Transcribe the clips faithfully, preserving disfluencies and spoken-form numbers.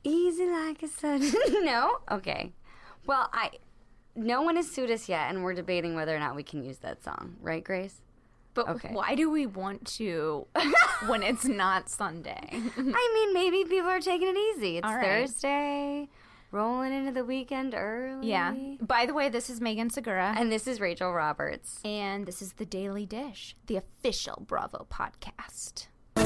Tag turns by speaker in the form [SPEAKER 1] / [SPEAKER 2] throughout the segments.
[SPEAKER 1] Easy like a sun. No? Okay. Well, I... No one has sued us yet, and we're debating whether or not we can use that song. Right, Grace?
[SPEAKER 2] But
[SPEAKER 1] okay.
[SPEAKER 2] Why do we want to when it's not Sunday?
[SPEAKER 1] I mean, maybe people are taking it easy. It's
[SPEAKER 2] All right.
[SPEAKER 1] Thursday, rolling into the weekend early.
[SPEAKER 2] Yeah. By the way, this is Megan Segura.
[SPEAKER 1] And this is Rachel Roberts.
[SPEAKER 2] And this is The Daily Dish, the official Bravo podcast.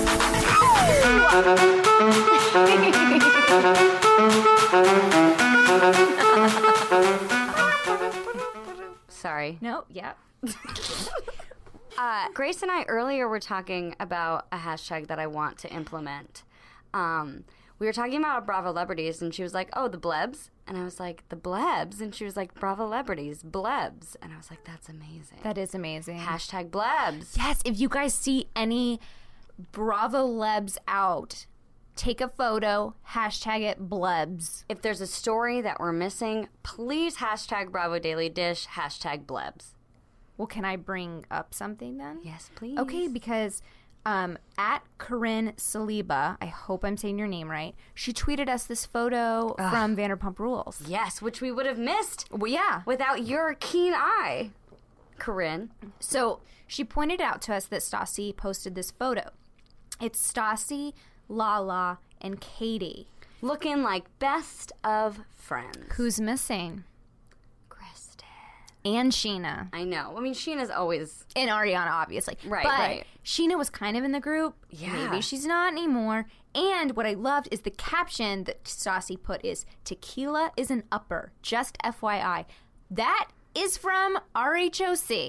[SPEAKER 1] Sorry.
[SPEAKER 2] No, yeah.
[SPEAKER 1] uh, Grace and I earlier were talking about a hashtag that I want to implement. Um, we were talking about Bravo celebrities, and she was like, oh, the blebs. And I was like, the blebs? And she was like, Bravo celebrities, blebs. And I was like, that's amazing.
[SPEAKER 2] That is amazing.
[SPEAKER 1] Hashtag blebs.
[SPEAKER 2] Yes, if you guys see any Bravo lebs out, take a photo, hashtag it blebs.
[SPEAKER 1] If there's a story that we're missing, please hashtag Bravo Daily Dish, hashtag blebs.
[SPEAKER 2] Well, can I bring up something then?
[SPEAKER 1] Yes, please.
[SPEAKER 2] Okay, because um, at Corinne Saliba, I hope I'm saying your name right, she tweeted us this photo Ugh. from Vanderpump Rules.
[SPEAKER 1] Yes, which we would have missed.
[SPEAKER 2] Well, yeah.
[SPEAKER 1] Without your keen eye, Corinne.
[SPEAKER 2] So she pointed out to us that Stassi posted this photo. It's Stassi, Lala, and Katie.
[SPEAKER 1] Looking like best of friends.
[SPEAKER 2] Who's missing?
[SPEAKER 1] Kristen.
[SPEAKER 2] And Sheena.
[SPEAKER 1] I know. I mean, Sheena's always...
[SPEAKER 2] And Ariana, obviously.
[SPEAKER 1] Right,
[SPEAKER 2] but
[SPEAKER 1] right.
[SPEAKER 2] Sheena was kind of in the group.
[SPEAKER 1] Yeah.
[SPEAKER 2] Maybe she's not anymore. And what I loved is the caption that Stassi put is, tequila is an upper, just F Y I. That is from R H O C.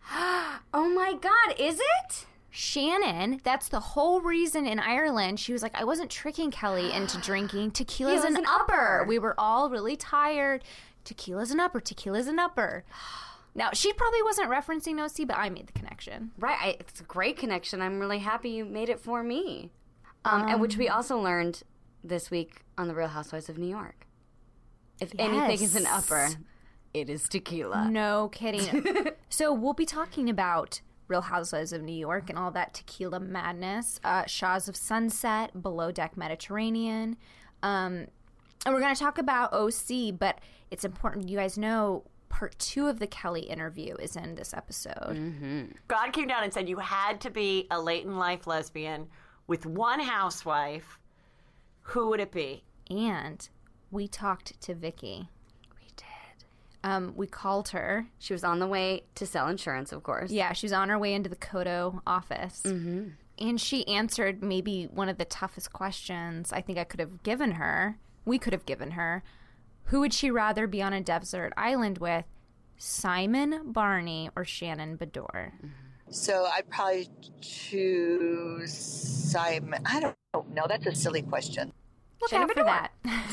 [SPEAKER 1] Oh my God, is it?
[SPEAKER 2] Shannon, that's the whole reason in Ireland, she was like, I wasn't tricking Kelly into drinking. Tequila's an, an upper. upper. We were all really tired. Tequila's an upper. Tequila's an upper. Now, she probably wasn't referencing O C, but I made the connection.
[SPEAKER 1] Right. I, it's a great connection. I'm really happy you made it for me. Um, um, and which we also learned this week on The Real Housewives of New York. If
[SPEAKER 2] yes.
[SPEAKER 1] anything is an upper, it is tequila.
[SPEAKER 2] No kidding. So we'll be talking about Real Housewives of New York and all that tequila madness, uh, Shaws of Sunset, Below Deck Mediterranean. Um, and we're going to talk about O C, but it's important you guys know part two of the Kelly interview is in this episode.
[SPEAKER 1] Mm-hmm.
[SPEAKER 3] God came down and said you had to be a late-in-life lesbian with one housewife. Who would it be?
[SPEAKER 2] And we talked to Vicky. Um, we called her.
[SPEAKER 1] She was on the way to sell insurance, of course.
[SPEAKER 2] Yeah, she was on her way into the Kodo office.
[SPEAKER 1] Mm-hmm.
[SPEAKER 2] And she answered maybe one of the toughest questions I think I could have given her. We could have given her. Who would she rather be on a desert island with? Simon Barney or Shannon Beador?
[SPEAKER 4] So I'd probably choose Simon. I don't know. That's a silly question.
[SPEAKER 2] Look
[SPEAKER 1] Shannon
[SPEAKER 2] out for
[SPEAKER 1] Beador.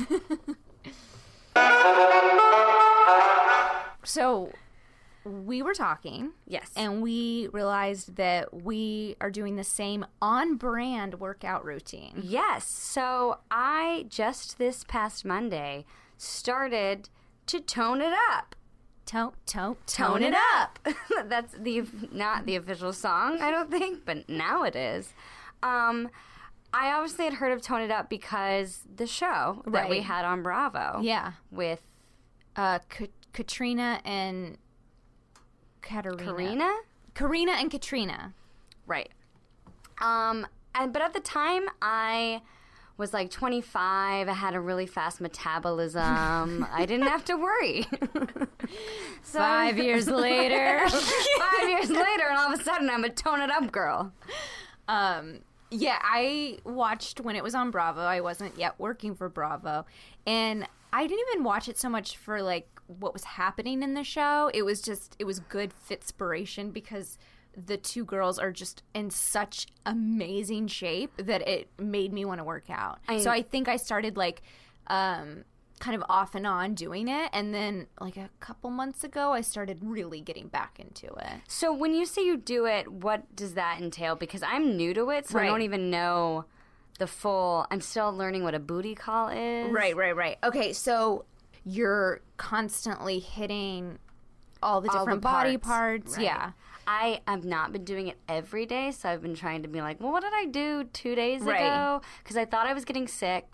[SPEAKER 2] that. So we were talking.
[SPEAKER 1] Yes.
[SPEAKER 2] And we realized that we are doing the same on-brand workout routine.
[SPEAKER 1] Yes. So I just this past Monday started to tone it up.
[SPEAKER 2] Tone, tone,
[SPEAKER 1] tone,
[SPEAKER 2] tone
[SPEAKER 1] it
[SPEAKER 2] it
[SPEAKER 1] up. up. That's the not the official song, I don't think, but now it is. Um, I obviously had heard of Tone It Up because the show that
[SPEAKER 2] Right.
[SPEAKER 1] we had on Bravo.
[SPEAKER 2] Yeah.
[SPEAKER 1] With
[SPEAKER 2] uh, Ka- Katrina and Katerina.
[SPEAKER 1] Karina?
[SPEAKER 2] Karina and Katrina.
[SPEAKER 1] Right. Um, and but at the time, I was like twenty-five. I had a really fast metabolism. I didn't have to worry. So,
[SPEAKER 2] Five years later.
[SPEAKER 1] Five years later, and all of a sudden, I'm a Tone It Up girl.
[SPEAKER 2] Um, yeah, I watched when it was on Bravo. I wasn't yet working for Bravo. And I didn't even watch it so much for, like, what was happening in the show. It was just, it was good fitspiration because the two girls are just in such amazing shape that it made me want to work out. I, so I think I started, like, um, kind of off and on doing it. And then, like, a couple months ago, I started really getting back into it.
[SPEAKER 1] So when you say you do it, what does that entail? Because I'm new to it, so
[SPEAKER 2] Right.
[SPEAKER 1] I don't even know the full... I'm still learning what a booty call is.
[SPEAKER 2] Right, right, right. Okay, so you're constantly hitting all the
[SPEAKER 1] All
[SPEAKER 2] different
[SPEAKER 1] the
[SPEAKER 2] body
[SPEAKER 1] parts,
[SPEAKER 2] parts.
[SPEAKER 1] right.
[SPEAKER 2] Yeah.
[SPEAKER 1] I have not been doing it every day, so I've been trying to be like, well, what did I do two days
[SPEAKER 2] Right.
[SPEAKER 1] ago? Because I thought I was getting sick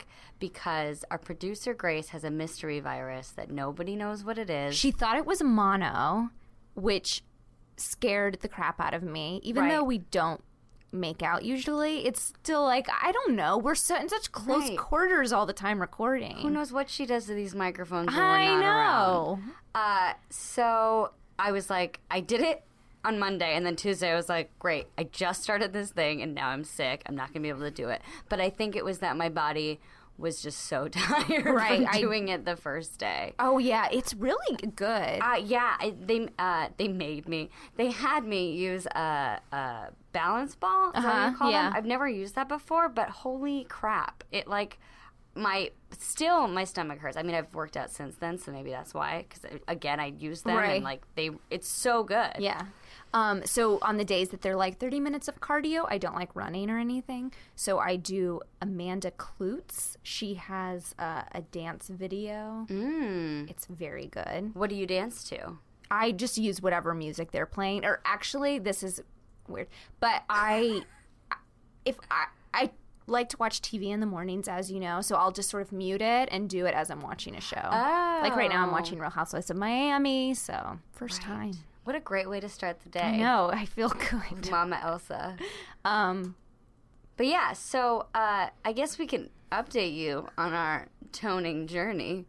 [SPEAKER 1] because our producer Grace has a mystery virus that nobody knows what it is.
[SPEAKER 2] She thought it was mono, which scared the crap out of me. Even
[SPEAKER 1] Right.
[SPEAKER 2] though we don't make out usually, it's still like, I don't know. We're so in such close
[SPEAKER 1] Right.
[SPEAKER 2] quarters all the time recording.
[SPEAKER 1] Who knows what she does to these microphones when
[SPEAKER 2] I
[SPEAKER 1] we're not
[SPEAKER 2] know.
[SPEAKER 1] around. Uh, so I was like, I did it on Monday, and then Tuesday I was like, great, I just started this thing, and now I'm sick. I'm not going to be able to do it. But I think it was that my body was just so tired
[SPEAKER 2] Right,
[SPEAKER 1] from
[SPEAKER 2] I-
[SPEAKER 1] doing it the first day.
[SPEAKER 2] Oh yeah, it's really good.
[SPEAKER 1] Uh, yeah, I, they uh, they made me. They had me use a, a balance ball. Is that what
[SPEAKER 2] Uh-huh,
[SPEAKER 1] you call
[SPEAKER 2] yeah.
[SPEAKER 1] them? I've never used that before, but holy crap! It like my still my stomach hurts. I mean, I've worked out since then, so maybe that's why. Because again, I use them
[SPEAKER 2] Right.
[SPEAKER 1] and like they, it's so good.
[SPEAKER 2] Yeah. Um, so on the days that they're like thirty minutes of cardio, I don't like running or anything. So I do Amanda Klutz. She has uh, a dance video.
[SPEAKER 1] Mm.
[SPEAKER 2] It's very good.
[SPEAKER 1] What do you dance to?
[SPEAKER 2] I just use whatever music they're playing. Or actually, this is weird, but I, if I, I like to watch T V in the mornings, as you know, so I'll just sort of mute it and do it as I'm watching a show. Like right now, I'm
[SPEAKER 1] Oh.
[SPEAKER 2] watching Real Housewives of Miami, so first time.
[SPEAKER 1] What a great way to start the day.
[SPEAKER 2] I know, I feel good.
[SPEAKER 1] Mama Elsa.
[SPEAKER 2] Um,
[SPEAKER 1] But yeah, so uh, I guess we can update you on our toning journey.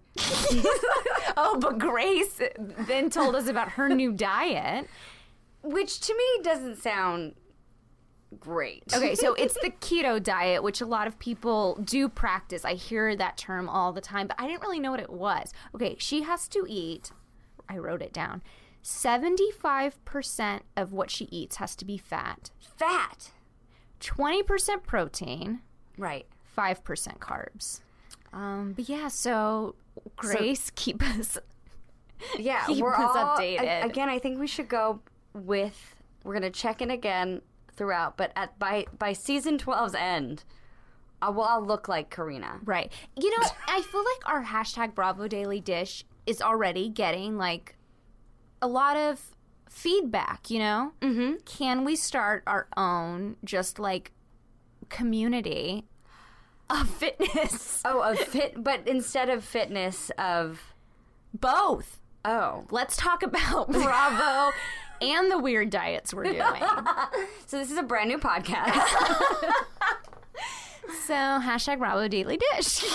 [SPEAKER 2] oh, but Grace then told us about her new diet.
[SPEAKER 1] Which to me doesn't sound great.
[SPEAKER 2] Okay, so it's the keto diet, which a lot of people do practice. I hear that term all the time, but I didn't really know what it was. Okay, she has to eat, I wrote it down, seventy-five percent of what she eats has to be fat,
[SPEAKER 1] Fat.
[SPEAKER 2] twenty percent protein,
[SPEAKER 1] Right.
[SPEAKER 2] five percent carbs. Um, but yeah, so Grace, keep us
[SPEAKER 1] Yeah,
[SPEAKER 2] Keep
[SPEAKER 1] we're
[SPEAKER 2] us
[SPEAKER 1] all,
[SPEAKER 2] updated.
[SPEAKER 1] a- again, I think we should go with, we're going to check in again throughout, but at by by season twelve's end, I will I'll look like Karina.
[SPEAKER 2] right. You know, I feel like our hashtag Bravo Daily Dish is already getting like a lot of feedback, you know? Mm-hmm. Can we start our own just like community of fitness?
[SPEAKER 1] Oh, of fit, but instead of fitness, of
[SPEAKER 2] Both.
[SPEAKER 1] oh.
[SPEAKER 2] Let's talk about Bravo and the weird diets we're doing.
[SPEAKER 1] So this is a brand new podcast.
[SPEAKER 2] So, hashtag Bravo Daily Dish.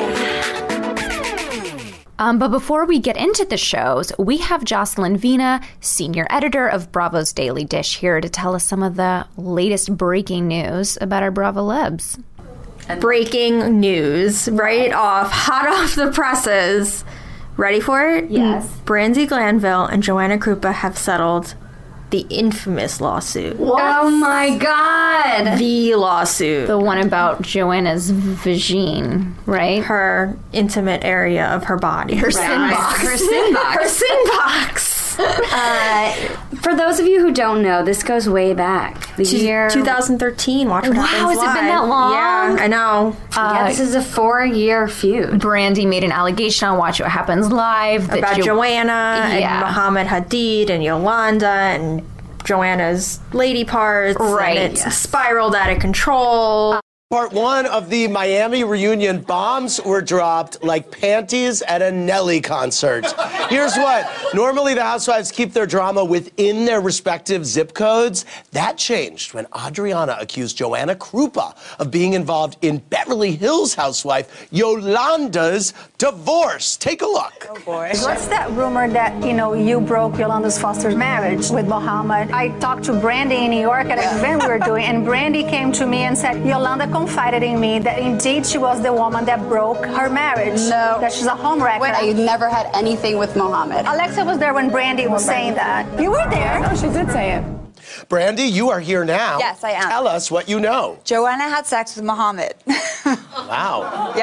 [SPEAKER 2] Um, but before we get into the shows, we have Jocelyn Vina, senior editor of Bravo's Daily Dish, here to tell us some of the latest breaking news about our Bravo Lebs.
[SPEAKER 5] Breaking news, right off, hot off the presses. Ready for it?
[SPEAKER 2] Yes.
[SPEAKER 5] Brandy Glanville and Joanna Krupa have settled the infamous lawsuit.
[SPEAKER 1] Oh my god.
[SPEAKER 5] The lawsuit.
[SPEAKER 2] The one about Joanna's vagine, right?
[SPEAKER 5] Her intimate area of her body. Her
[SPEAKER 2] sin box.
[SPEAKER 1] Her sin box.
[SPEAKER 5] Her sin box.
[SPEAKER 1] Uh, for those of you who don't know, this goes way back. The year
[SPEAKER 5] twenty thirteen. Watch what
[SPEAKER 2] Wow,
[SPEAKER 5] happens
[SPEAKER 2] has it been
[SPEAKER 5] live.
[SPEAKER 2] that long?
[SPEAKER 5] Yeah, I know.
[SPEAKER 1] Yeah, this is a four-year feud.
[SPEAKER 2] Brandy made an allegation on Watch What Happens Live that
[SPEAKER 5] About
[SPEAKER 2] Jo-
[SPEAKER 5] Joanna
[SPEAKER 2] Yeah.
[SPEAKER 5] and Muhammad Hadid and Yolanda and Joanna's lady parts.
[SPEAKER 2] Right.
[SPEAKER 5] And it's spiraled out of control.
[SPEAKER 6] Part one of the Miami reunion, bombs were dropped like panties at a Nelly concert. Here's what. Normally, the housewives keep their drama within their respective zip codes. That changed when Adriana accused Joanna Krupa of being involved in Beverly Hills housewife Yolanda's divorce. Take a look.
[SPEAKER 7] What's that rumor that, you know, you broke Yolanda's Foster's marriage with Mohammed? I talked to Brandy in New York at an event we were doing, and Brandy came to me and said, Yolanda confided in me that indeed she was the woman that broke her marriage.
[SPEAKER 8] No.
[SPEAKER 7] That she's a homewrecker.
[SPEAKER 8] Wait, I never had anything with Mohammed.
[SPEAKER 7] Alexa was there when Brandy was saying that. You were there.
[SPEAKER 8] No, she did say it.
[SPEAKER 6] Brandy, you are here now.
[SPEAKER 9] Yes, I am.
[SPEAKER 6] Tell us what you know.
[SPEAKER 9] Joanna had sex with Mohammed.
[SPEAKER 6] Wow.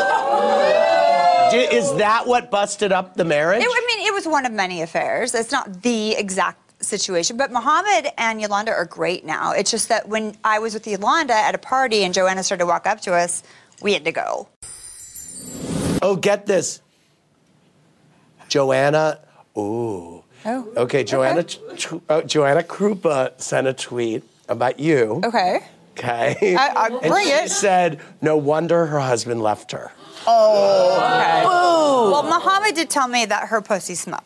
[SPEAKER 9] Yeah.
[SPEAKER 6] Di- Is that what busted up the marriage?
[SPEAKER 9] It, I mean, it was one of many affairs. It's not the exact situation, but Mohammed and Yolanda are great now. It's just that when I was with Yolanda at a party and Joanna started to walk up to us, we had to go.
[SPEAKER 6] Oh, get this. Joanna, ooh.
[SPEAKER 9] Oh.
[SPEAKER 6] Okay, Joanna, tr- uh, Joanna Krupa sent a tweet about you.
[SPEAKER 9] Okay.
[SPEAKER 6] Okay.
[SPEAKER 9] I- I-
[SPEAKER 6] and
[SPEAKER 9] bring
[SPEAKER 6] she
[SPEAKER 9] it.
[SPEAKER 6] said, no wonder her husband left her.
[SPEAKER 9] Oh, okay. Boo. Well, Muhammad did tell me that her pussy smelled.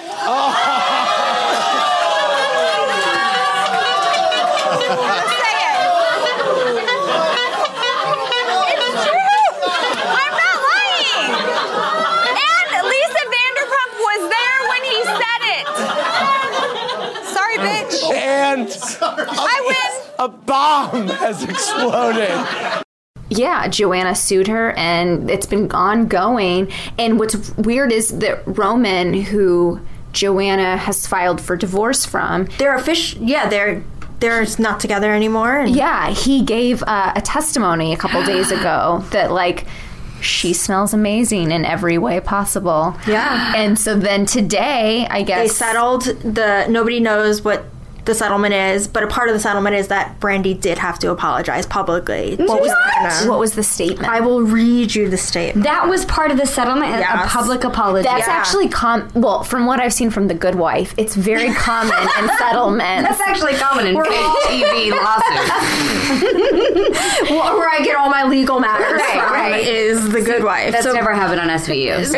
[SPEAKER 6] And
[SPEAKER 9] I win.
[SPEAKER 6] A bomb has exploded.
[SPEAKER 2] Yeah, Joanna sued her, and it's been ongoing. And what's weird is that Roman, who Joanna has filed for divorce from,
[SPEAKER 5] they're official. Yeah, they're they're not together anymore. And-
[SPEAKER 2] yeah, he gave uh, a testimony a couple days ago that like. She smells amazing in every way possible.
[SPEAKER 5] Yeah.
[SPEAKER 2] And so then today, I guess...
[SPEAKER 5] They settled the... Nobody knows what the settlement is, but a part of the settlement is that Brandy did have to apologize publicly.
[SPEAKER 2] What was, what was the statement?
[SPEAKER 5] I will read you the statement.
[SPEAKER 1] That was part of the settlement,
[SPEAKER 5] Yes.
[SPEAKER 1] a public apology.
[SPEAKER 2] That's
[SPEAKER 5] Yeah.
[SPEAKER 2] actually... com. Well, from what I've seen from The Good Wife, it's very common in settlements.
[SPEAKER 1] That's actually common in T V lawsuits.
[SPEAKER 5] Well, where I get all my legal matters
[SPEAKER 1] Right,
[SPEAKER 5] from
[SPEAKER 1] right.
[SPEAKER 5] is The Good Wife.
[SPEAKER 1] That's
[SPEAKER 5] So-
[SPEAKER 1] never happened on S V U. So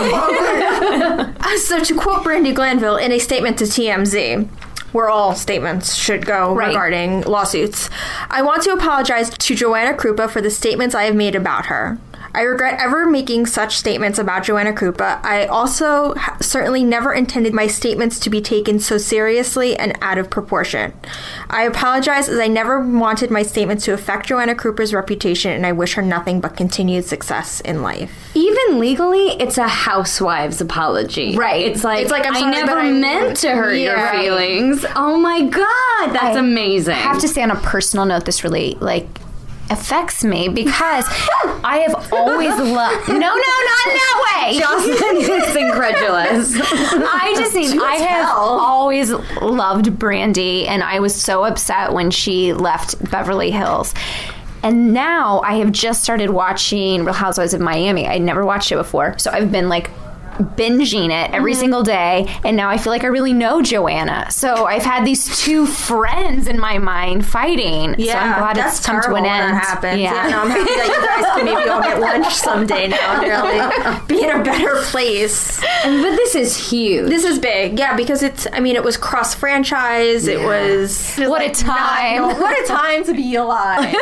[SPEAKER 1] I don't know.
[SPEAKER 5] So to quote Brandy Glanville in a statement to T M Z, where all statements should go
[SPEAKER 2] Right.
[SPEAKER 5] regarding lawsuits, I want to apologize to Joanna Krupa for the statements I have made about her. I regret ever making such statements about Joanna Krupa. I also ha- certainly never intended my statements to be taken so seriously and out of proportion. I apologize as I never wanted my statements to affect Joanna Krupa's reputation, and I wish her nothing but continued success in life.
[SPEAKER 1] Even legally, it's a housewife's apology.
[SPEAKER 2] Right.
[SPEAKER 1] It's like,
[SPEAKER 5] It's like, I'm
[SPEAKER 1] I
[SPEAKER 5] sorry,
[SPEAKER 1] never
[SPEAKER 5] but I-
[SPEAKER 1] meant to hurt
[SPEAKER 5] Yeah.
[SPEAKER 1] your feelings. Oh my God, that's
[SPEAKER 2] I
[SPEAKER 1] amazing.
[SPEAKER 2] I have to say on a personal note, this really, like, affects me because I have always loved... No, no, not in that way!
[SPEAKER 1] Justin is incredulous.
[SPEAKER 2] I just mean, I have always loved Brandy, and I was so upset when she left Beverly Hills. And now I have just started watching Real Housewives of Miami. I'd never watched it before, so I've been like binging it every
[SPEAKER 5] Mm-hmm.
[SPEAKER 2] single day, and now I feel like I really know Joanna. So I've had these two friends in my mind fighting.
[SPEAKER 5] Yeah,
[SPEAKER 2] so I'm glad
[SPEAKER 5] that's
[SPEAKER 2] it's come to
[SPEAKER 5] terrible
[SPEAKER 2] an
[SPEAKER 5] when
[SPEAKER 2] end.
[SPEAKER 5] that happens. Yeah.
[SPEAKER 2] Yeah.
[SPEAKER 5] no, I'm happy that you guys can maybe go get lunch someday now and really be in a better place.
[SPEAKER 1] But this is huge.
[SPEAKER 5] This is big, yeah, because it's, I mean, it was cross franchise. It was.
[SPEAKER 2] What a
[SPEAKER 5] like,
[SPEAKER 2] time.
[SPEAKER 5] not- what a time to be alive.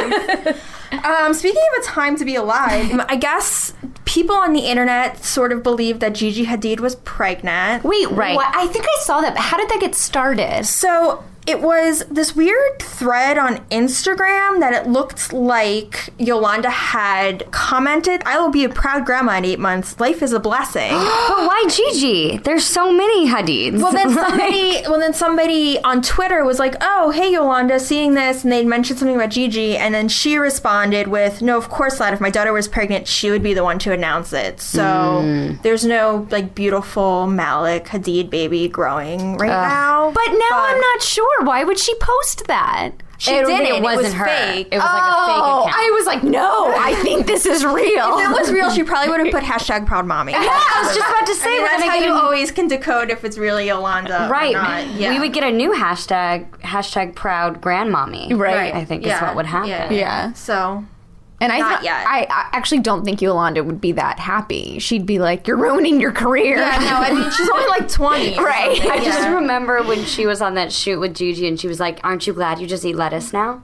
[SPEAKER 5] Um, speaking of a time to be alive, I guess people on the internet sort of believe that Gigi Hadid was pregnant.
[SPEAKER 2] Wait,
[SPEAKER 1] Right.
[SPEAKER 2] what? I think I saw that. But how did that get started?
[SPEAKER 5] So it was this weird thread on Instagram that it looked like Yolanda had commented, I will be a proud grandma in eight months. Life is a blessing.
[SPEAKER 1] But why Gigi? There's so many Hadids.
[SPEAKER 5] Well, then somebody, well, then somebody on Twitter was like, "Oh, hey Yolanda, seeing this," and they'd mentioned something about Gigi, and then she responded with, "No, of course not. If my daughter was pregnant, she would be the one to announce it." So
[SPEAKER 1] Mm.
[SPEAKER 5] there's no like beautiful Malik Hadid baby growing right now.
[SPEAKER 2] But now I'm not sure. Why would she post that?
[SPEAKER 5] She
[SPEAKER 1] It-
[SPEAKER 5] didn't.
[SPEAKER 1] it
[SPEAKER 5] It,
[SPEAKER 1] wasn't
[SPEAKER 5] was
[SPEAKER 1] her.
[SPEAKER 5] fake.
[SPEAKER 1] It was like a
[SPEAKER 2] Oh,
[SPEAKER 1] fake account.
[SPEAKER 2] I was like, no, I think this is real.
[SPEAKER 5] If it was real, she probably would have put hashtag proud mommy.
[SPEAKER 1] Yeah, I was just about to say,
[SPEAKER 5] I mean,
[SPEAKER 1] we're
[SPEAKER 5] that's
[SPEAKER 1] gonna
[SPEAKER 5] how
[SPEAKER 1] get
[SPEAKER 5] you
[SPEAKER 1] a-
[SPEAKER 5] always can decode if it's really Yolanda
[SPEAKER 1] Right.
[SPEAKER 5] or not. Yeah.
[SPEAKER 1] We would get a new hashtag, hashtag proud grandmommy.
[SPEAKER 2] Right.
[SPEAKER 1] I think is
[SPEAKER 5] Yeah.
[SPEAKER 1] what would happen.
[SPEAKER 5] Yeah.
[SPEAKER 2] Yeah.
[SPEAKER 5] So
[SPEAKER 2] And I,
[SPEAKER 5] Not
[SPEAKER 2] th-
[SPEAKER 5] yet.
[SPEAKER 2] I, I actually don't think Yolanda would be that happy. She'd be like, "You're ruining your career."
[SPEAKER 5] yeah, no, I mean she's only like twenty, or
[SPEAKER 2] Right.
[SPEAKER 5] something.
[SPEAKER 1] I just
[SPEAKER 5] Yeah.
[SPEAKER 1] remember when she was on that shoot with Gigi and she was like, "Aren't you glad you just eat lettuce now?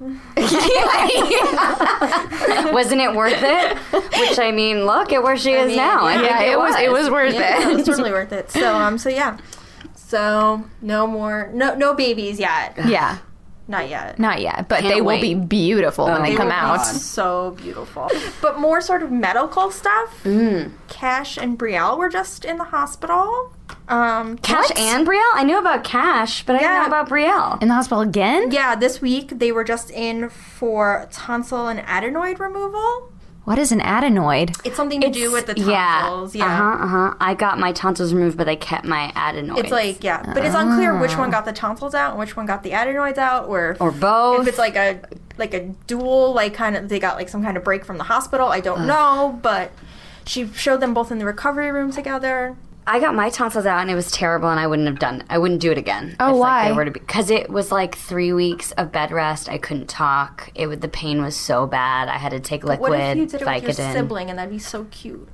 [SPEAKER 1] Wasn't it worth it?" Which I mean, look at where she is
[SPEAKER 5] mean,
[SPEAKER 1] now. I
[SPEAKER 5] yeah,
[SPEAKER 1] think
[SPEAKER 2] yeah, it was. It was worth
[SPEAKER 5] Yeah,
[SPEAKER 2] it.
[SPEAKER 5] it's totally worth it. So um, so yeah, so no more, no no babies yet,
[SPEAKER 2] Yeah,
[SPEAKER 5] not yet.
[SPEAKER 2] not yet, but
[SPEAKER 1] Can't
[SPEAKER 2] they will
[SPEAKER 1] wait.
[SPEAKER 2] be beautiful when
[SPEAKER 1] Oh,
[SPEAKER 2] they
[SPEAKER 1] they
[SPEAKER 2] come
[SPEAKER 1] will be
[SPEAKER 2] out.
[SPEAKER 5] So beautiful, but more sort of medical stuff.
[SPEAKER 1] Mm.
[SPEAKER 5] Cash and Brielle were just in the hospital. Um,
[SPEAKER 1] Cash
[SPEAKER 5] what?
[SPEAKER 1] and Brielle? I knew about Cash, but I didn't
[SPEAKER 5] Yeah.
[SPEAKER 1] know about Brielle.
[SPEAKER 2] In the hospital again?
[SPEAKER 5] Yeah, this week they were just in for tonsil and adenoid removal.
[SPEAKER 2] What is an adenoid?
[SPEAKER 5] It's something to do with the
[SPEAKER 1] Yeah.
[SPEAKER 5] tonsils. Yeah.
[SPEAKER 1] Uh huh. Uh huh. I got my tonsils removed, but they kept my adenoids.
[SPEAKER 5] It's like, yeah, but it's unclear which one got the tonsils out and which one got the adenoids out, or if,
[SPEAKER 1] Or both.
[SPEAKER 5] If it's like a like a dual, like kind of they got like some kind of break from the hospital. I don't know, but she showed them both in the recovery room together.
[SPEAKER 1] I got my tonsils out and it was terrible, and I wouldn't have done. I wouldn't do it again.
[SPEAKER 2] Oh,
[SPEAKER 1] if,
[SPEAKER 2] why?
[SPEAKER 1] Like, they were to be, because it was like three weeks of bed rest. I couldn't talk. It would. The pain was so bad. I had to take liquid.
[SPEAKER 5] What if you did it with your
[SPEAKER 1] Vicodin.
[SPEAKER 5] sibling, and that'd be so cute?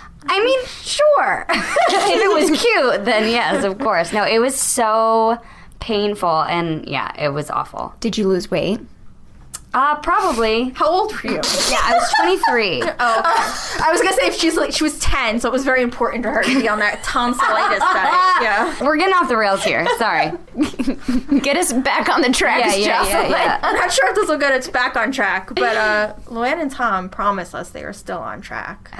[SPEAKER 1] I mean, sure. If it was cute, then yes, of course. No, it was so painful, and yeah, it was awful.
[SPEAKER 2] Did you lose weight?
[SPEAKER 1] Uh, probably.
[SPEAKER 5] How old were you?
[SPEAKER 1] Yeah, I was twenty-three.
[SPEAKER 5] Oh, okay. I was gonna say if she's like she was ten, so it was very important to her to be on that tonsillitis diet. Yeah,
[SPEAKER 1] We're getting off the rails here. Sorry.
[SPEAKER 2] Get us back on the tracks,
[SPEAKER 1] Yeah, yeah, yeah,
[SPEAKER 2] Jocelyn.
[SPEAKER 1] yeah.
[SPEAKER 5] I'm not sure if this will get us back on track, but uh, Luann and Tom promised us they are still on track.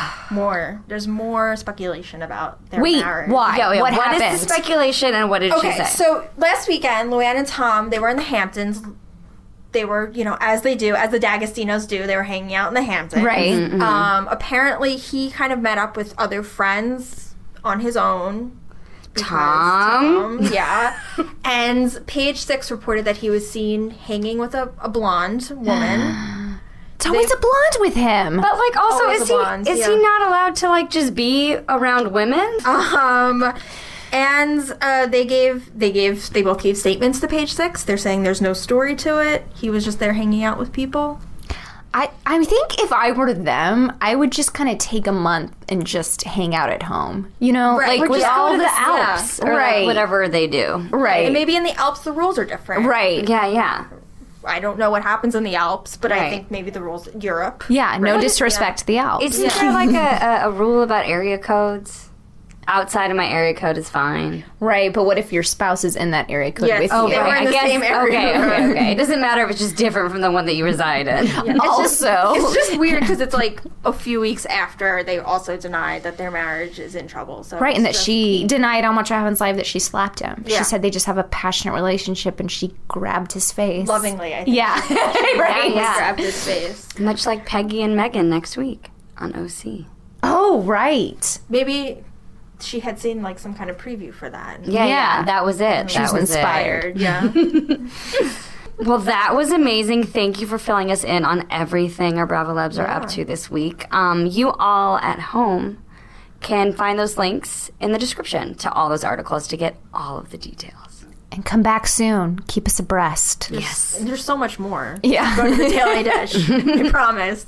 [SPEAKER 5] more, there's more speculation about their
[SPEAKER 2] Wait,
[SPEAKER 5] marriage.
[SPEAKER 2] why?
[SPEAKER 1] Yeah, yeah,
[SPEAKER 2] What
[SPEAKER 1] what is
[SPEAKER 2] happened?
[SPEAKER 1] the speculation, and what did she
[SPEAKER 5] Okay,
[SPEAKER 1] say?
[SPEAKER 5] so last weekend, Luann and Tom, they were in the Hamptons. They were, you know, as they do, as the D'Agostinos do, they were hanging out in the Hamptons.
[SPEAKER 2] Right.
[SPEAKER 1] Mm-hmm.
[SPEAKER 5] Um, apparently, he kind of met up with other friends on his own. because
[SPEAKER 1] Tom?
[SPEAKER 5] Tom, yeah. And Page Six reported that he was seen hanging with a, a blonde woman.
[SPEAKER 2] It's always a blonde with him.
[SPEAKER 1] But like, also,
[SPEAKER 5] Always
[SPEAKER 1] is
[SPEAKER 5] the
[SPEAKER 1] he
[SPEAKER 5] blondes,
[SPEAKER 1] is
[SPEAKER 5] yeah.
[SPEAKER 1] he not allowed to like just be around women?
[SPEAKER 5] Um, and uh, they gave they gave they both gave statements to Page Six. They're saying there's no story to it. He was just there hanging out with people.
[SPEAKER 2] I, I think if I were them, I would just kind of take a month and just hang out at home. You know,
[SPEAKER 5] Right,
[SPEAKER 2] like
[SPEAKER 5] or
[SPEAKER 2] with
[SPEAKER 5] just go
[SPEAKER 2] all
[SPEAKER 5] to
[SPEAKER 2] the
[SPEAKER 5] the
[SPEAKER 1] Alps, or like,
[SPEAKER 2] right,
[SPEAKER 1] whatever they do.
[SPEAKER 2] right,
[SPEAKER 5] And maybe in the Alps the rules are different.
[SPEAKER 2] right.
[SPEAKER 1] Yeah, yeah.
[SPEAKER 5] I don't know what happens in the Alps, but I
[SPEAKER 1] Right.
[SPEAKER 5] think maybe the rules in Europe.
[SPEAKER 2] Yeah, no
[SPEAKER 5] Right.
[SPEAKER 2] disrespect to the Alps.
[SPEAKER 1] Isn't there like a, a, a rule about area codes? Outside of my area code is fine.
[SPEAKER 2] Right, but what if your spouse is in that area code
[SPEAKER 5] Yes.
[SPEAKER 2] with
[SPEAKER 5] Oh,
[SPEAKER 2] you?
[SPEAKER 5] they were in
[SPEAKER 1] I
[SPEAKER 5] the
[SPEAKER 1] guess,
[SPEAKER 5] same area.
[SPEAKER 1] Okay, okay, okay. It doesn't matter if it's just different from the one that you reside in.
[SPEAKER 2] Also,
[SPEAKER 5] It's just weird because it's like a few weeks after they also denied that their marriage is in trouble. So
[SPEAKER 2] right, and that
[SPEAKER 5] it's just-
[SPEAKER 2] she denied on Watch What Happens Live that she slapped him.
[SPEAKER 5] Yeah.
[SPEAKER 2] She said they just have a passionate relationship, and she grabbed his face
[SPEAKER 5] lovingly, I think.
[SPEAKER 2] Yeah, right.
[SPEAKER 1] Yeah.
[SPEAKER 5] Grabbed his face.
[SPEAKER 1] Much like Peggy and Megan next week on O C.
[SPEAKER 2] Oh, right.
[SPEAKER 5] Maybe she had seen like some kind of preview for that.
[SPEAKER 1] Yeah, yeah,
[SPEAKER 2] Yeah.
[SPEAKER 1] that was it.
[SPEAKER 2] She
[SPEAKER 1] that
[SPEAKER 2] was
[SPEAKER 1] was
[SPEAKER 2] inspired.
[SPEAKER 1] It.
[SPEAKER 5] Yeah.
[SPEAKER 1] Well, that was amazing. Thank you for filling us in on everything our Bravo Labs are up to this week. Um, you all at home can find those links in the description to all those articles to get all of the details.
[SPEAKER 2] And come back soon. Keep us abreast.
[SPEAKER 1] Yes.
[SPEAKER 5] And there's so much more.
[SPEAKER 2] Yeah.
[SPEAKER 5] Go to the Daily Dish. I promise.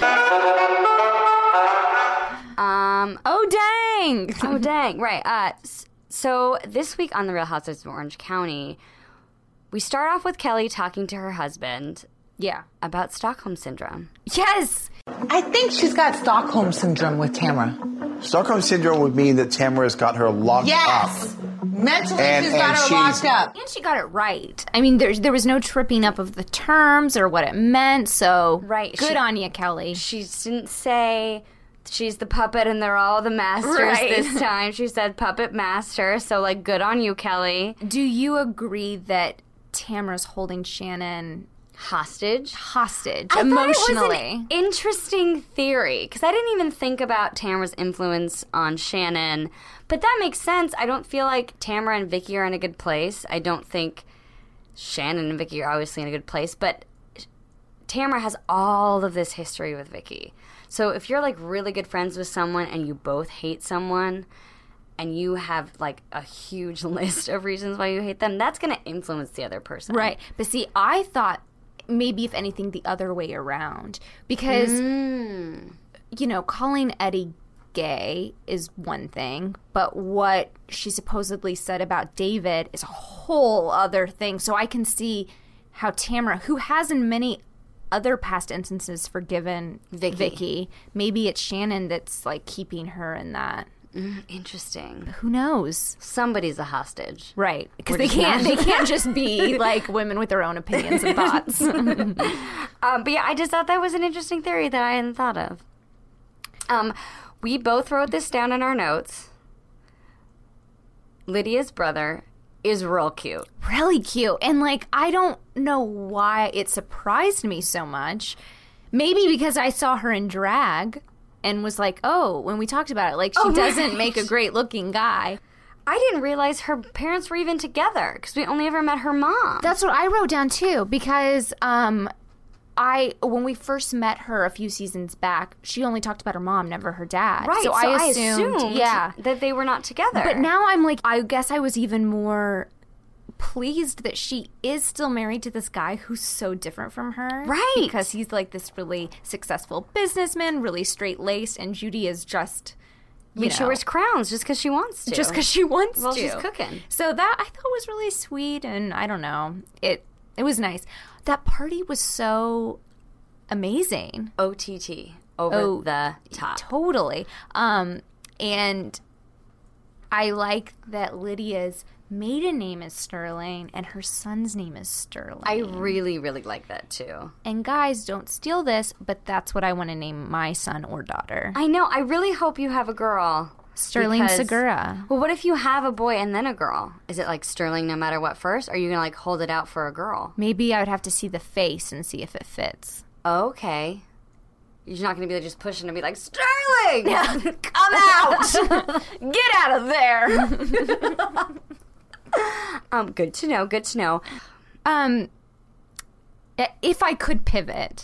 [SPEAKER 1] Um,
[SPEAKER 2] Oh, dang.
[SPEAKER 1] oh, dang. Right. Uh, s- so this week on The Real Housewives of Orange County, we start off with Kelly talking to her husband
[SPEAKER 2] Yeah.
[SPEAKER 1] about Stockholm Syndrome.
[SPEAKER 2] Yes.
[SPEAKER 10] I think she's got Stockholm Syndrome with Tamara.
[SPEAKER 11] Stockholm Syndrome would mean that Tamara's got her locked
[SPEAKER 10] Yes!
[SPEAKER 11] up.
[SPEAKER 10] Mentally,
[SPEAKER 11] And-
[SPEAKER 10] she's got
[SPEAKER 11] and
[SPEAKER 10] her
[SPEAKER 11] she's-
[SPEAKER 10] locked up.
[SPEAKER 2] And she got it right. I mean, there's there was no tripping up of the terms or what it meant. So
[SPEAKER 1] Right,
[SPEAKER 2] good
[SPEAKER 1] she-
[SPEAKER 2] on you, Kelly.
[SPEAKER 1] She didn't say she's the puppet and they're all the masters
[SPEAKER 2] Right.
[SPEAKER 1] this time. She said puppet master. So, like, good on you, Kelly.
[SPEAKER 2] Do you agree that Tamara's holding Shannon
[SPEAKER 1] Hostage.
[SPEAKER 2] hostage
[SPEAKER 1] I thought it was
[SPEAKER 2] emotionally?
[SPEAKER 1] an interesting theory because I didn't even think about Tamara's influence on Shannon, but that makes sense. I don't feel like Tamara and Vicky are in a good place. I don't think Shannon and Vicky are obviously in a good place, but Tamara has all of this history with Vicky. So if you're like really good friends with someone and you both hate someone and you have like a huge list of reasons why you hate them, that's going to influence the other person.
[SPEAKER 2] Right. But see, I thought maybe if anything the other way around because
[SPEAKER 1] Mm.
[SPEAKER 2] you know, calling Eddie gay is one thing, but what she supposedly said about David is a whole other thing. So I can see how Tamara, who has in many other past instances forgiven
[SPEAKER 1] Vicky.
[SPEAKER 2] Vicky, maybe it's Shannon that's like keeping her in that.
[SPEAKER 1] Mm, interesting.
[SPEAKER 2] Who knows?
[SPEAKER 1] Somebody's a hostage.
[SPEAKER 2] Right, because
[SPEAKER 1] We're
[SPEAKER 2] they
[SPEAKER 1] just
[SPEAKER 2] can't.
[SPEAKER 1] not-
[SPEAKER 2] They can't just be like women with their own opinions and thoughts.
[SPEAKER 1] Um, but yeah, I just thought that was an interesting theory that I hadn't thought of. Um, we both wrote this down in our notes. Lydia's brother is real cute.
[SPEAKER 2] Really cute, and like I don't know why it surprised me so much. Maybe because I saw her in drag and was like, oh, when we talked about it, like she
[SPEAKER 1] Oh,
[SPEAKER 2] doesn't
[SPEAKER 1] right.
[SPEAKER 2] make a great looking guy.
[SPEAKER 1] I didn't realize her parents were even together because we only ever met her mom.
[SPEAKER 2] That's what I wrote down too, because um, I when we first met her a few seasons back, she only talked about her mom, never her dad.
[SPEAKER 1] Right.
[SPEAKER 2] So,
[SPEAKER 1] So,
[SPEAKER 2] I
[SPEAKER 1] I
[SPEAKER 2] assumed,
[SPEAKER 1] assumed
[SPEAKER 2] yeah.
[SPEAKER 1] that they were not together.
[SPEAKER 2] But now I'm like, I guess I was even more pleased that she is still married to this guy who's so different from her.
[SPEAKER 1] Right.
[SPEAKER 2] Because he's like this really successful businessman, really straight-laced, and Judy is just,
[SPEAKER 1] I mean, she wears crowns just because she wants to.
[SPEAKER 2] Just because she wants
[SPEAKER 1] well,
[SPEAKER 2] to.
[SPEAKER 1] she's cooking.
[SPEAKER 2] So that I thought was really sweet, and I don't know. It it was nice. That party was so amazing.
[SPEAKER 1] O T T. Over
[SPEAKER 2] Oh,
[SPEAKER 1] the top.
[SPEAKER 2] Totally. Um, and I like that Lydia's maiden name is Sterling and her son's name is Sterling.
[SPEAKER 1] I really, really like that too.
[SPEAKER 2] And guys, don't steal this, but that's what I want to name my son or daughter.
[SPEAKER 1] I know. I really hope you have a girl.
[SPEAKER 2] Sterling
[SPEAKER 1] because-
[SPEAKER 2] Segura.
[SPEAKER 1] Well, what if you have a boy and then a girl? Is it like Sterling no matter what first? Or are you going to like hold it out for a girl?
[SPEAKER 2] Maybe I would have to see the face and see if it fits.
[SPEAKER 1] Okay. You're not going to be just pushing to be like, Sterling! Come out!
[SPEAKER 2] Get out of there!
[SPEAKER 1] um, good to know, good to know.
[SPEAKER 2] Um, if I could pivot,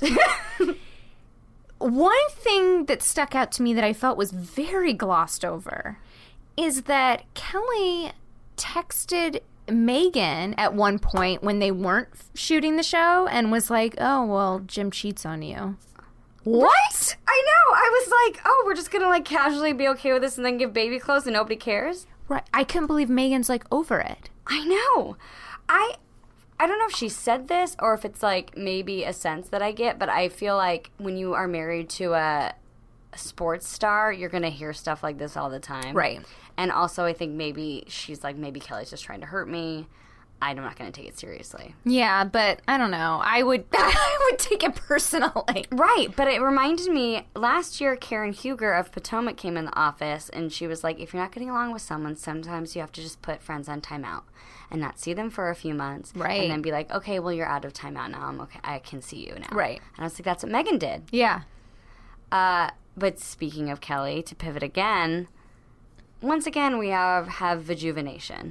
[SPEAKER 2] one thing that stuck out to me that I felt was very glossed over is that Kelly texted Megan at one point when they weren't shooting the show and was like, oh, well, Jim cheats on you.
[SPEAKER 1] What? I know. I was like, oh, we're just going to like casually be okay with this and then give baby clothes and nobody cares?
[SPEAKER 2] Right. I couldn't believe Megan's like over it.
[SPEAKER 1] I know. I I don't know if she said this or if it's like maybe a sense that I get, but I feel like when you are married to a, a sports star, you're going to hear stuff like this all the time.
[SPEAKER 2] Right.
[SPEAKER 1] And also I think maybe she's like, maybe Kelly's just trying to hurt me. I'm not going to take it seriously.
[SPEAKER 2] Yeah, but I don't know. I would I would take it personally.
[SPEAKER 1] Right, but it reminded me, last year Karen Huger of Potomac came in the office, and she was like, if you're not getting along with someone, sometimes you have to just put friends on timeout and not see them for a few months.
[SPEAKER 2] Right.
[SPEAKER 1] And then be like, okay, well, you're out of timeout now. I'm okay. I can see you now.
[SPEAKER 2] Right.
[SPEAKER 1] And I was like, that's what Megan did.
[SPEAKER 2] Yeah.
[SPEAKER 1] Uh, but speaking of Kelly, to pivot again, once again, we have, have Vajuvenation.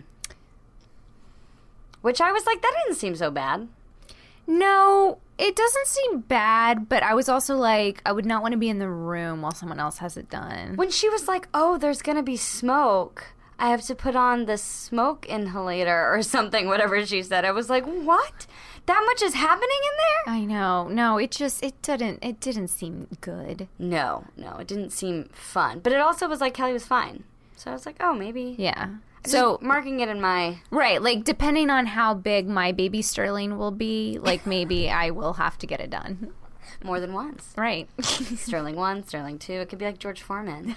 [SPEAKER 1] Which I was like, that didn't seem so bad.
[SPEAKER 2] No, it doesn't seem bad, but I was also like, I would not want to be in the room while someone else has it done.
[SPEAKER 1] When she was like, oh, there's going to be smoke, I have to put on the smoke inhalator or something, whatever she said. I was like, what? That much is happening in there?
[SPEAKER 2] I know. No, it just, it didn't, it didn't seem good.
[SPEAKER 1] No, no, it didn't seem fun. But it also was like Kelly was fine. So I was like, oh, maybe.
[SPEAKER 2] Yeah.
[SPEAKER 1] So
[SPEAKER 2] So
[SPEAKER 1] marking it in my
[SPEAKER 2] right, like depending on how big my baby Sterling will be, like maybe I will have to get it done.
[SPEAKER 1] more than once.
[SPEAKER 2] Right.
[SPEAKER 1] Sterling one, Sterling two. It could be like George Foreman.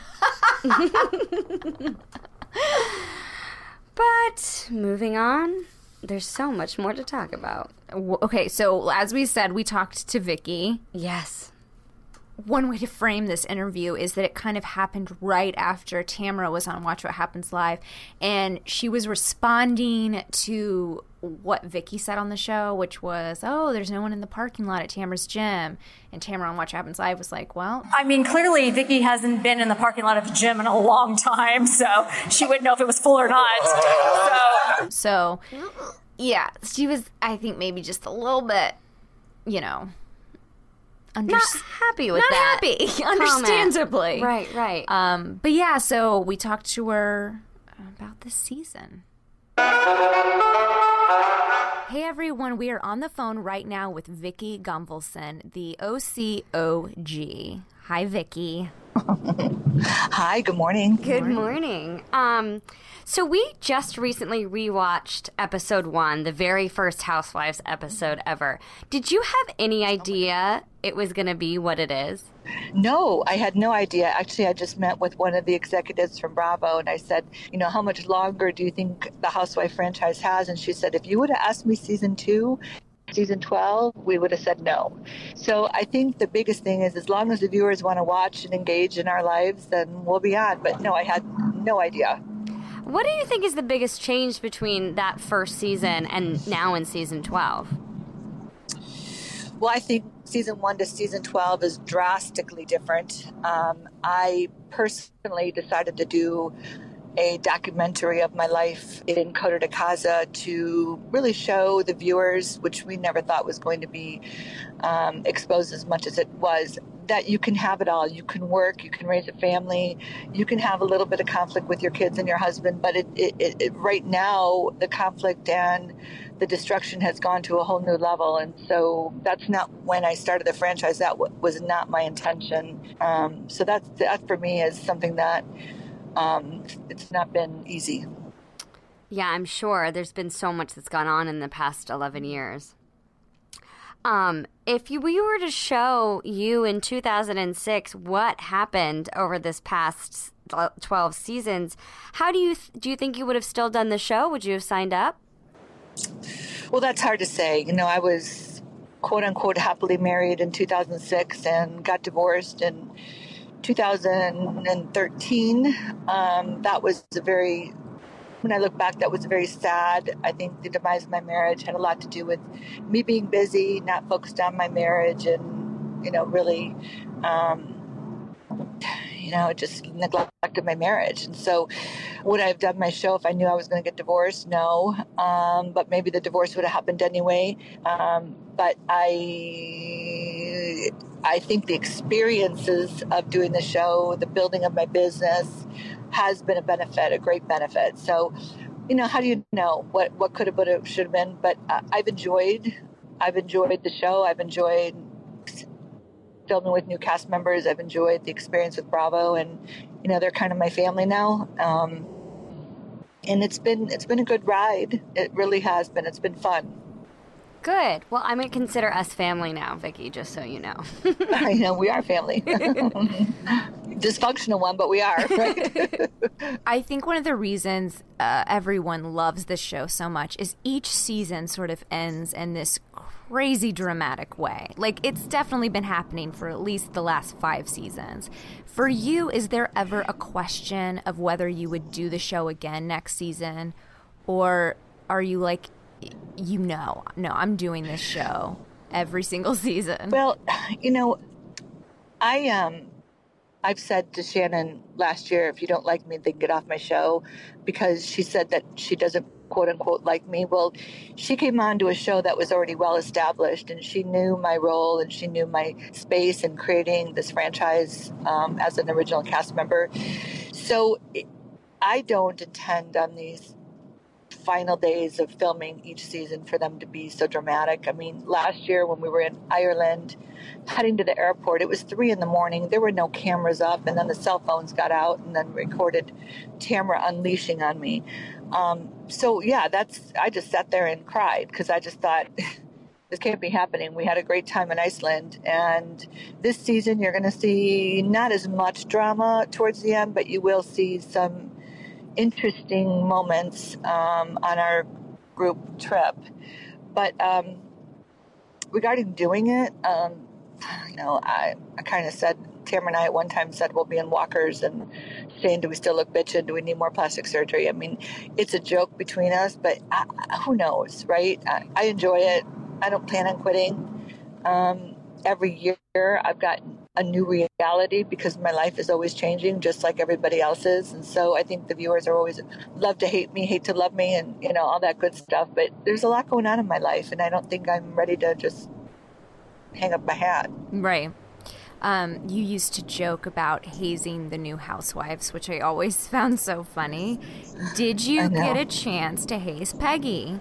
[SPEAKER 1] But moving on, there's so much more to talk about.
[SPEAKER 2] W- Okay, so as we said, we talked to Vicky.
[SPEAKER 1] Yes.
[SPEAKER 2] One way to frame this interview is that it kind of happened right after Tamara was on Watch What Happens Live, and she was responding to what Vicky said on the show, which was, oh, there's no one in the parking lot at Tamara's gym. And Tamara on Watch What Happens Live was like, well,
[SPEAKER 12] I mean, clearly Vicky hasn't been in the parking lot of the gym in a long time, so she wouldn't know if it was full or not. So,
[SPEAKER 2] so yeah, she was, I think, maybe just a little bit, you know, under-
[SPEAKER 1] Not happy with
[SPEAKER 2] not
[SPEAKER 1] that.
[SPEAKER 2] happy,
[SPEAKER 1] comment.
[SPEAKER 2] understandably.
[SPEAKER 1] Right, right.
[SPEAKER 2] Um, but yeah, so we talked to her about this season. Hey everyone, we are on the phone right now with Vicky Gunvalson, the O C O G. Hi, Vicky.
[SPEAKER 4] Hi, good morning.
[SPEAKER 1] Good morning. Um, so we just recently rewatched episode one, the very first Housewives episode ever. Did you have any idea it was going to be what it is?
[SPEAKER 4] No, I had no idea. Actually, I just met with one of the executives from Bravo, and I said, you know, how much longer do you think the Housewife franchise has? And she said, if you would have asked me season two, season twelve, we would have said no. So I think the biggest thing is as long as the viewers want to watch and engage in our lives, then we'll be on. But no, I had no idea.
[SPEAKER 1] What do you think is the biggest change between that first season and now in season twelve?
[SPEAKER 4] Well, I think season one to season twelve is drastically different. Um, I personally decided to do a documentary of my life in Coto de Casa to really show the viewers, which we never thought was going to be um, exposed as much as it was, that you can have it all. You can work, you can raise a family, you can have a little bit of conflict with your kids and your husband, but it, it, it, it right now the conflict and the destruction has gone to a whole new level. And so that's not when I started the franchise. That w- was not my intention. Um, so that's, that for me is something that um, it's not been easy.
[SPEAKER 1] Yeah, I'm sure there's been so much that's gone on in the past eleven years. Um, if you, we were to show you in two thousand six what happened over this past twelve seasons, how do you th- do you think you would have still done the show? Would you have signed up?
[SPEAKER 4] Well, that's hard to say. You know, I was quote unquote happily married in two thousand six and got divorced in two thousand thirteen. Um, that was a very, when I look back, that was very sad. I think the demise of my marriage had a lot to do with me being busy, not focused on my marriage, and, you know, really, um, you know, just neglected my marriage. And so would I have done my show if I knew I was going to get divorced? No. Um, but maybe the divorce would have happened anyway. Um, but I, I think the experiences of doing the show, the building of my business, has been a benefit, a great benefit. So, you know, how do you know what, what could have, would have, should have been? But uh, I've enjoyed, I've enjoyed the show. I've enjoyed filming with new cast members. I've enjoyed the experience with Bravo, and, you know, they're kind of my family now. Um, and it's been, it's been a good ride. It really has been. It's been fun.
[SPEAKER 1] Good. Well, I'm going to consider us family now, Vicki, just so you know.
[SPEAKER 4] I know, we are family. Dysfunctional one, but we are, right?
[SPEAKER 2] I think one of the reasons uh, everyone loves this show so much is each season sort of ends in this crazy dramatic way. Like, it's definitely been happening for at least the last five seasons. For you, is there ever a question of whether you would do the show again next season? Or are you like, you know, no, I'm doing this show every single season?
[SPEAKER 4] Well, you know, I, um, I've said to Shannon last year, if you don't like me, then get off my show, because she said that she doesn't quote unquote like me. Well, she came on to a show that was already well established, and she knew my role and she knew my space in creating this franchise um, as an original cast member. So I don't intend on these final days of filming each season for them to be so dramatic. I mean, last year when we were in Ireland heading to the airport, it was three in the morning. There were no cameras up, and then the cell phones got out and then recorded Tamara unleashing on me. Um, so yeah, that's, I just sat there and cried because I just thought, this can't be happening. We had a great time in Iceland, and this season you're going to see not as much drama towards the end, but you will see some interesting moments um, on our group trip. But um, regarding doing it, um, you know, I, I kind of said, Tamara and I at one time said we'll be in walkers and saying, do we still look bitchin'? Do we need more plastic surgery? I mean, it's a joke between us, but I, who knows, right? I, I enjoy it. I don't plan on quitting. Um, every year I've got a new reality because my life is always changing, just like everybody else's. And so I think the viewers are always love to hate me, hate to love me, and, you know, all that good stuff. But there's a lot going on in my life, and I don't think I'm ready to just hang up my hat.
[SPEAKER 2] Right. Um, you used to joke about hazing the new housewives, which I always found so funny. Did you get a chance to haze Peggy?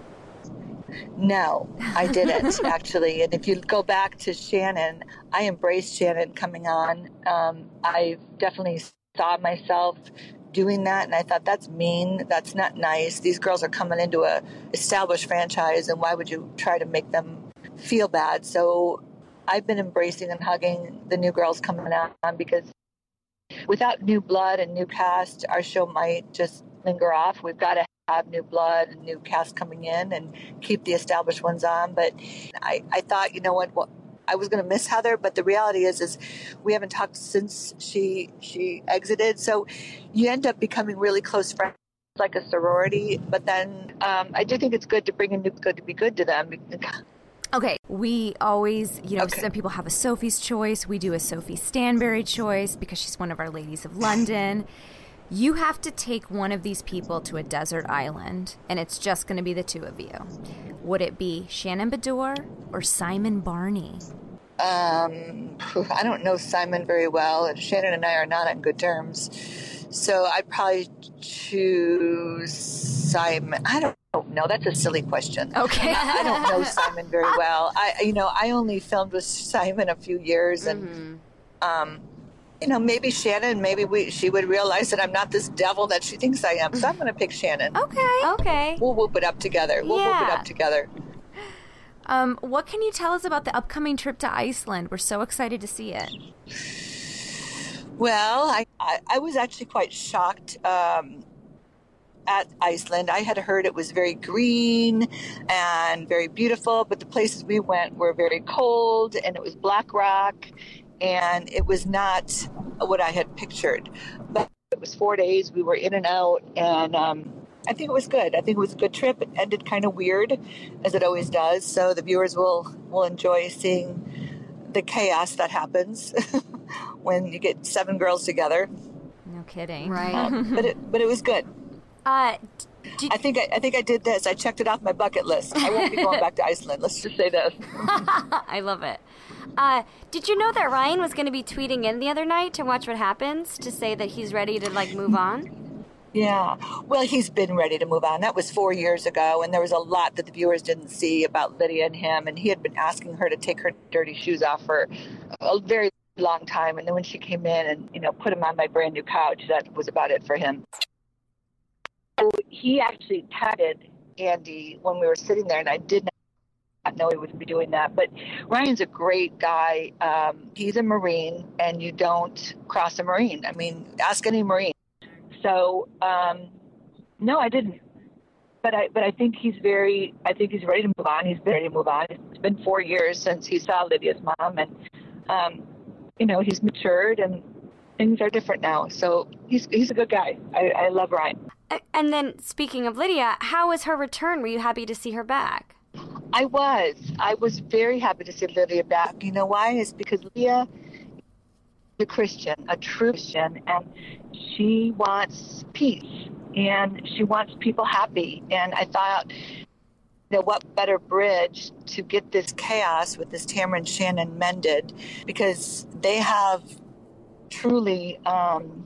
[SPEAKER 4] No, I didn't, actually. And if you go back to Shannon, I embraced Shannon coming on. Um, I definitely saw myself doing that, and I thought, that's mean. That's not nice. These girls are coming into a established franchise, and why would you try to make them feel bad? So I've been embracing and hugging the new girls coming on, because without new blood and new cast, our show might just linger off. We've got to have new blood and new cast coming in and keep the established ones on. But I, I thought, you know what, well, I was going to miss Heather, but the reality is, is we haven't talked since she she exited. So you end up becoming really close friends, like a sorority. But then um, I do think it's good to bring in new good to be good to them.
[SPEAKER 2] Okay, we always, you know,
[SPEAKER 4] Okay.
[SPEAKER 2] some people have a Sophie's Choice. We do a Sophie Stanberry choice because she's one of our ladies of London. You have to take one of these people to a desert island, and it's just going to be the two of you. Would it be Shannon Beador or Simon Barney?
[SPEAKER 4] Um, I don't know Simon very well, and Shannon and I are not on good terms. So I'd probably choose Simon. I don't know. That's a silly question.
[SPEAKER 2] Okay.
[SPEAKER 4] I don't know Simon very well. I, you know, I only filmed with Simon a few years, and mm-hmm. um, you know, maybe Shannon, maybe we, she would realize that I'm not this devil that she thinks I am. So I'm going to pick Shannon.
[SPEAKER 2] Okay.
[SPEAKER 1] Okay.
[SPEAKER 4] We'll whoop it up together. We'll
[SPEAKER 1] yeah.
[SPEAKER 4] whoop it up together.
[SPEAKER 2] Um, what can you tell us about the upcoming trip to Iceland? We're so excited to see it.
[SPEAKER 4] Well, I, I, I was actually quite shocked um, at Iceland. I had heard it was very green and very beautiful, but the places we went were very cold, and it was black rock, and it was not what I had pictured. But it was four days. We were in and out, and um, I think it was good. I think it was a good trip. It ended kind of weird, as it always does. So the viewers will, will enjoy seeing the chaos that happens when you get seven girls together.
[SPEAKER 2] No kidding.
[SPEAKER 1] Right.
[SPEAKER 4] Um, but it but it was good.
[SPEAKER 1] Uh, did,
[SPEAKER 4] I think I, I think I did this. I checked it off my bucket list. I won't be going back to Iceland. Let's just say this.
[SPEAKER 1] I love it. Uh, did you know that Ryan was going to be tweeting in the other night to watch what happens, to say that he's ready to like move on?
[SPEAKER 4] Yeah. Well, he's been ready to move on. That was four years ago, and there was a lot that the viewers didn't see about Lydia and him, and he had been asking her to take her dirty shoes off for a very long time, and then when she came in and, you know, put him on my brand new couch, that was about it for him. So he actually tagged Andy when we were sitting there, and I did not know he would be doing that. But Ryan's a great guy. Um, he's a Marine, and you don't cross a Marine. I mean, ask any Marine. So, um, no, I didn't. But I, but I think he's very, I think he's ready to move on. He's ready to move on. It's been four years since he saw Lydia's mom, and, um, you know, he's matured and things are different now. So he's he's a good guy. I, I love Ryan.
[SPEAKER 1] And then speaking of Lydia, how was her return? Were you happy to see her back?
[SPEAKER 4] I was. I was very happy to see Lydia back. You know why? It's because Lydia is a Christian, a true Christian, and she wants peace, and she wants people happy. And I thought, you know, what better bridge to get this chaos with this Tamara and Shannon mended, because they have truly um,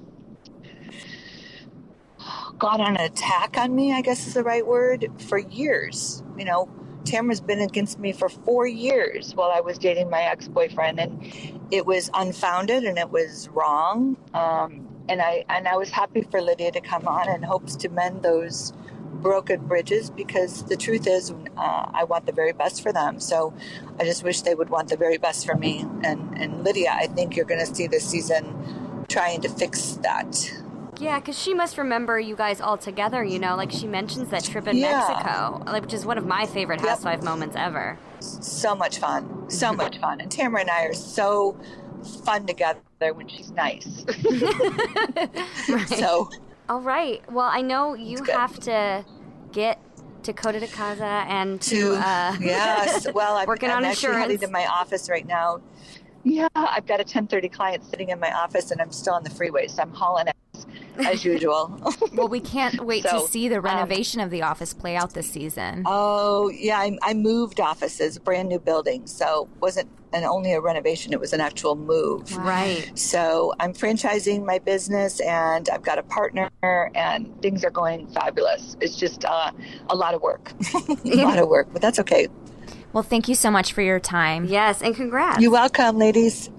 [SPEAKER 4] gone on an attack on me, I guess is the right word, for years. You know, Tamara's been against me for four years while I was dating my ex-boyfriend, and it was unfounded and it was wrong. Um, and I and I was happy for Lydia to come on and hopes to mend those broken bridges, because the truth is, uh, I want the very best for them. So I just wish they would want the very best for me. And, and Lydia, I think you're going to see this season trying to fix that.
[SPEAKER 1] Yeah, because she must remember you guys all together, you know, like she mentions that trip in
[SPEAKER 4] Yeah.
[SPEAKER 1] Mexico, like, which is one of my favorite
[SPEAKER 4] Yep.
[SPEAKER 1] housewife moments ever.
[SPEAKER 4] So much fun. So much fun. And Tamara and I are so fun together when she's nice.
[SPEAKER 1] Right.
[SPEAKER 4] So,
[SPEAKER 1] all right. Well, I know you
[SPEAKER 4] It's good.
[SPEAKER 1] have to get to Coda de Casa and to,
[SPEAKER 4] to
[SPEAKER 1] uh,
[SPEAKER 4] yes, well, I'm,
[SPEAKER 1] working
[SPEAKER 4] I'm
[SPEAKER 1] on
[SPEAKER 4] actually heading
[SPEAKER 1] insurance.
[SPEAKER 4] to my office right now. Yeah, I've got a ten thirty client sitting in my office, and I'm still on the freeway, so I'm hauling ass as usual.
[SPEAKER 2] Well, we can't wait
[SPEAKER 4] So,
[SPEAKER 2] to see the
[SPEAKER 4] um,
[SPEAKER 2] renovation of the office play out this season.
[SPEAKER 4] Oh, yeah, I, I moved offices, brand new building, so it wasn't an, only a renovation, it was an actual move.
[SPEAKER 1] Right.
[SPEAKER 4] So I'm franchising my business, and I've got a partner, and things are going fabulous. It's just uh, a lot of work, a lot of work, but that's okay.
[SPEAKER 2] Well, thank you so much for your time.
[SPEAKER 1] Yes, and congrats.
[SPEAKER 4] You're welcome, ladies.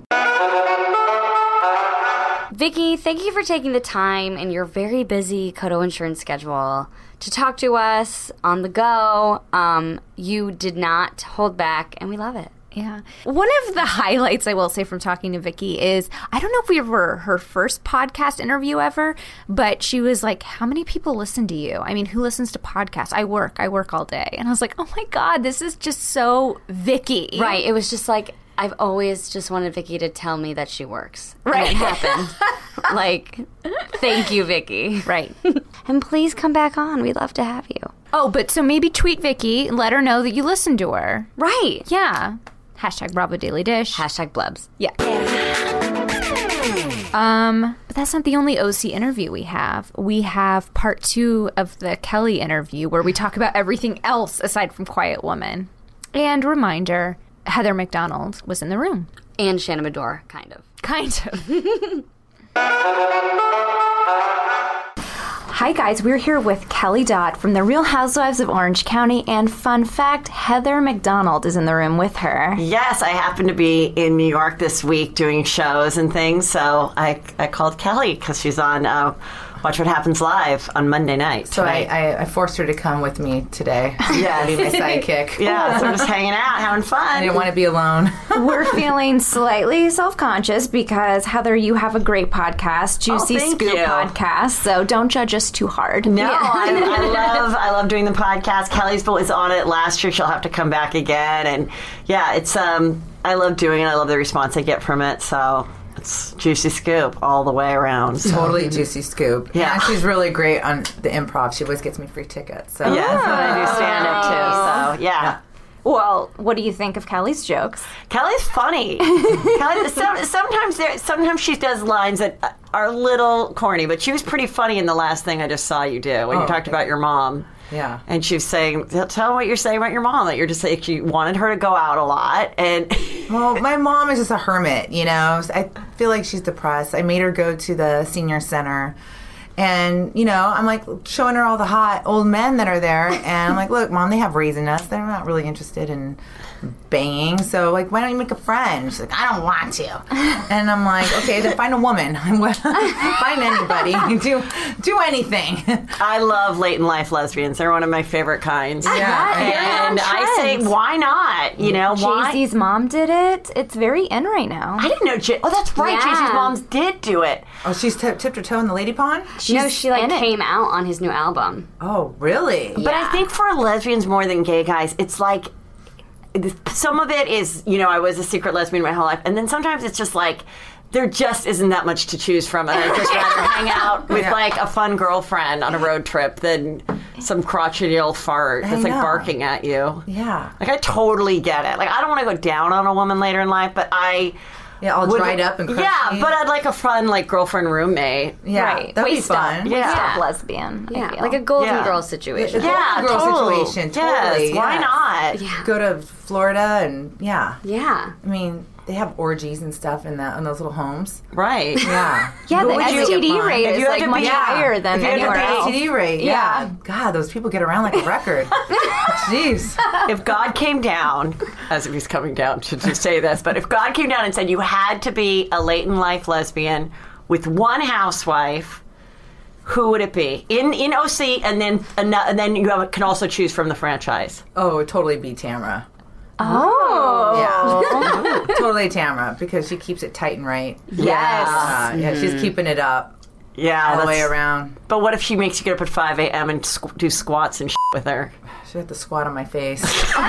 [SPEAKER 1] Vicky, thank you for taking the time in your very busy Coto Insurance schedule to talk to us on the go. Um, you did not hold back, and we love it.
[SPEAKER 2] Yeah. One of the highlights I will say from talking to Vicky is, I don't know if we were her first podcast interview ever, but she was like, how many people listen to you? I mean, who listens to podcasts? I work. I work all day. And I was like, oh my God, this is just so Vicky.
[SPEAKER 1] Right. It was just like, I've always just wanted Vicky to tell me that she works.
[SPEAKER 2] Right.
[SPEAKER 1] And it happened. Like, thank you, Vicky.
[SPEAKER 2] Right.
[SPEAKER 1] And please come back on. We'd love to have you.
[SPEAKER 2] Oh, but so maybe tweet Vicky and let her know that you listen to her.
[SPEAKER 1] Right.
[SPEAKER 2] Yeah. Hashtag Bravo Daily Dish.
[SPEAKER 1] Hashtag Blebs.
[SPEAKER 2] Yeah. Um, but that's not the only O C interview we have. We have part two of the Kelly interview where we talk about everything else aside from Quiet Woman. And reminder, Heather McDonald was in the room.
[SPEAKER 1] And Shannon Medore, kind of.
[SPEAKER 2] Kind of. Hi guys, we're here with Kelly Dodd from The Real Housewives of Orange County, and fun fact, Heather McDonald is in the room with her.
[SPEAKER 3] Yes, I happen to be in New York this week doing shows and things, so I, I called Kelly because she's on uh, Watch What Happens Live on Monday night.
[SPEAKER 10] So I, I, I forced her to come with me today.
[SPEAKER 3] Yeah,
[SPEAKER 10] to be my sidekick.
[SPEAKER 3] Yeah, so we're just hanging out, having fun.
[SPEAKER 10] I didn't want to be alone.
[SPEAKER 2] We're feeling slightly self-conscious because, Heather, you have a great podcast, Juicy
[SPEAKER 3] Oh, thank
[SPEAKER 2] Scoop
[SPEAKER 3] you.
[SPEAKER 2] podcast, so don't judge us too hard.
[SPEAKER 3] No, I, I love I love doing the podcast. Kelly's was on it last year. She'll have to come back again, and yeah, it's um I love doing it. I love the response I get from it. So it's Juicy Scoop all the way around. So.
[SPEAKER 10] Totally Juicy Scoop.
[SPEAKER 3] Yeah.
[SPEAKER 10] And she's really great on the improv. She always gets me free tickets. So.
[SPEAKER 3] Yeah, that's what I do stand up too. So yeah.
[SPEAKER 10] Yeah.
[SPEAKER 2] Well, what do you think of Kelly's jokes?
[SPEAKER 3] Kelly's funny. Kelly, some, sometimes there, sometimes she does lines that are a little corny, but she was pretty funny in the last thing I just saw you do when
[SPEAKER 10] Oh,
[SPEAKER 3] you talked about your mom.
[SPEAKER 10] Yeah.
[SPEAKER 3] And she was saying, tell them what you're saying about your mom. That you're just like, you wanted her to go out a lot. And
[SPEAKER 10] Well, my mom is just a hermit, you know. I feel like she's depressed. I made her go to the senior center. And, you know, I'm like showing her all the hot old men that are there. And I'm like, look, Mom, they have raising us. They're not really interested in banging. So, like, why don't you make a friend? She's like, I don't want to. And I'm like, okay, then find a woman. Find anybody. Do, do anything.
[SPEAKER 3] I love late in life lesbians. They're one of my favorite kinds.
[SPEAKER 2] Yeah.
[SPEAKER 3] And I say, why not? You know, why?
[SPEAKER 2] Jay-Z's mom did it. It's very in right now.
[SPEAKER 3] I didn't know. Jay- oh, that's right.
[SPEAKER 1] Yeah.
[SPEAKER 3] Jay-Z's moms did do it.
[SPEAKER 10] Oh, she's t- tipped her toe in the lady pond?
[SPEAKER 1] no, she like
[SPEAKER 2] in it.
[SPEAKER 1] came out on his new album.
[SPEAKER 10] Oh, really?
[SPEAKER 3] But I think for lesbians more than gay guys, it's like some of it is, you know, I was a secret lesbian my whole life, and then sometimes it's just like there just isn't that much to choose from, and I'd just rather hang out with
[SPEAKER 10] Yeah.
[SPEAKER 3] like a fun girlfriend on a road trip than some crotchety old fart that's like
[SPEAKER 10] know.
[SPEAKER 3] barking at you.
[SPEAKER 10] Yeah.
[SPEAKER 3] Like I totally get it. Like I don't want to go down on a woman later in life, but I
[SPEAKER 10] Yeah, all
[SPEAKER 3] would-
[SPEAKER 10] dried up and crusty.
[SPEAKER 3] yeah, but I'd like a fun like girlfriend roommate.
[SPEAKER 10] Yeah,
[SPEAKER 2] Right.
[SPEAKER 10] that'd be
[SPEAKER 2] Waist up.
[SPEAKER 10] fun.
[SPEAKER 2] Waist
[SPEAKER 3] Yeah.
[SPEAKER 2] up lesbian. I
[SPEAKER 1] Yeah,
[SPEAKER 2] feel.
[SPEAKER 1] like a Golden
[SPEAKER 3] Yeah.
[SPEAKER 1] Girl situation.
[SPEAKER 3] Yeah,
[SPEAKER 10] girl
[SPEAKER 3] totally.
[SPEAKER 10] situation,
[SPEAKER 3] Yes,
[SPEAKER 10] totally,
[SPEAKER 3] why
[SPEAKER 10] yes.
[SPEAKER 3] not?
[SPEAKER 1] Yeah.
[SPEAKER 10] Go to Florida and yeah.
[SPEAKER 1] Yeah.
[SPEAKER 10] I mean, they have orgies and stuff in that in those little homes.
[SPEAKER 3] Right.
[SPEAKER 10] Yeah.
[SPEAKER 2] Yeah, the
[SPEAKER 10] What would you
[SPEAKER 2] S T D
[SPEAKER 10] get, Mom?
[SPEAKER 2] rate
[SPEAKER 3] If
[SPEAKER 2] is
[SPEAKER 3] you had
[SPEAKER 2] like
[SPEAKER 3] to
[SPEAKER 2] much
[SPEAKER 3] be-
[SPEAKER 2] higher
[SPEAKER 3] If
[SPEAKER 2] than
[SPEAKER 3] you had to
[SPEAKER 2] anywhere
[SPEAKER 3] be
[SPEAKER 2] else.
[SPEAKER 10] S T D rate. Yeah.
[SPEAKER 2] Yeah.
[SPEAKER 10] God, those people get around like a record. Jeez.
[SPEAKER 3] If God came down, as if he's coming down to, to say this, but if God came down and said you had to be a late in life lesbian with one housewife, who would it be? In in O C, and then and then you have, can also choose from the franchise.
[SPEAKER 10] Oh, it would totally be Tamara.
[SPEAKER 2] Oh.
[SPEAKER 10] Yeah. Totally Tamara because she keeps it tight and right.
[SPEAKER 2] Yes.
[SPEAKER 10] Uh, yeah, she's keeping it up
[SPEAKER 3] Yeah,
[SPEAKER 10] all the way
[SPEAKER 3] that's-
[SPEAKER 10] around.
[SPEAKER 3] But what if she makes you get up at five a.m. and squ- do squats and shit with her?
[SPEAKER 10] She had to squat on my face.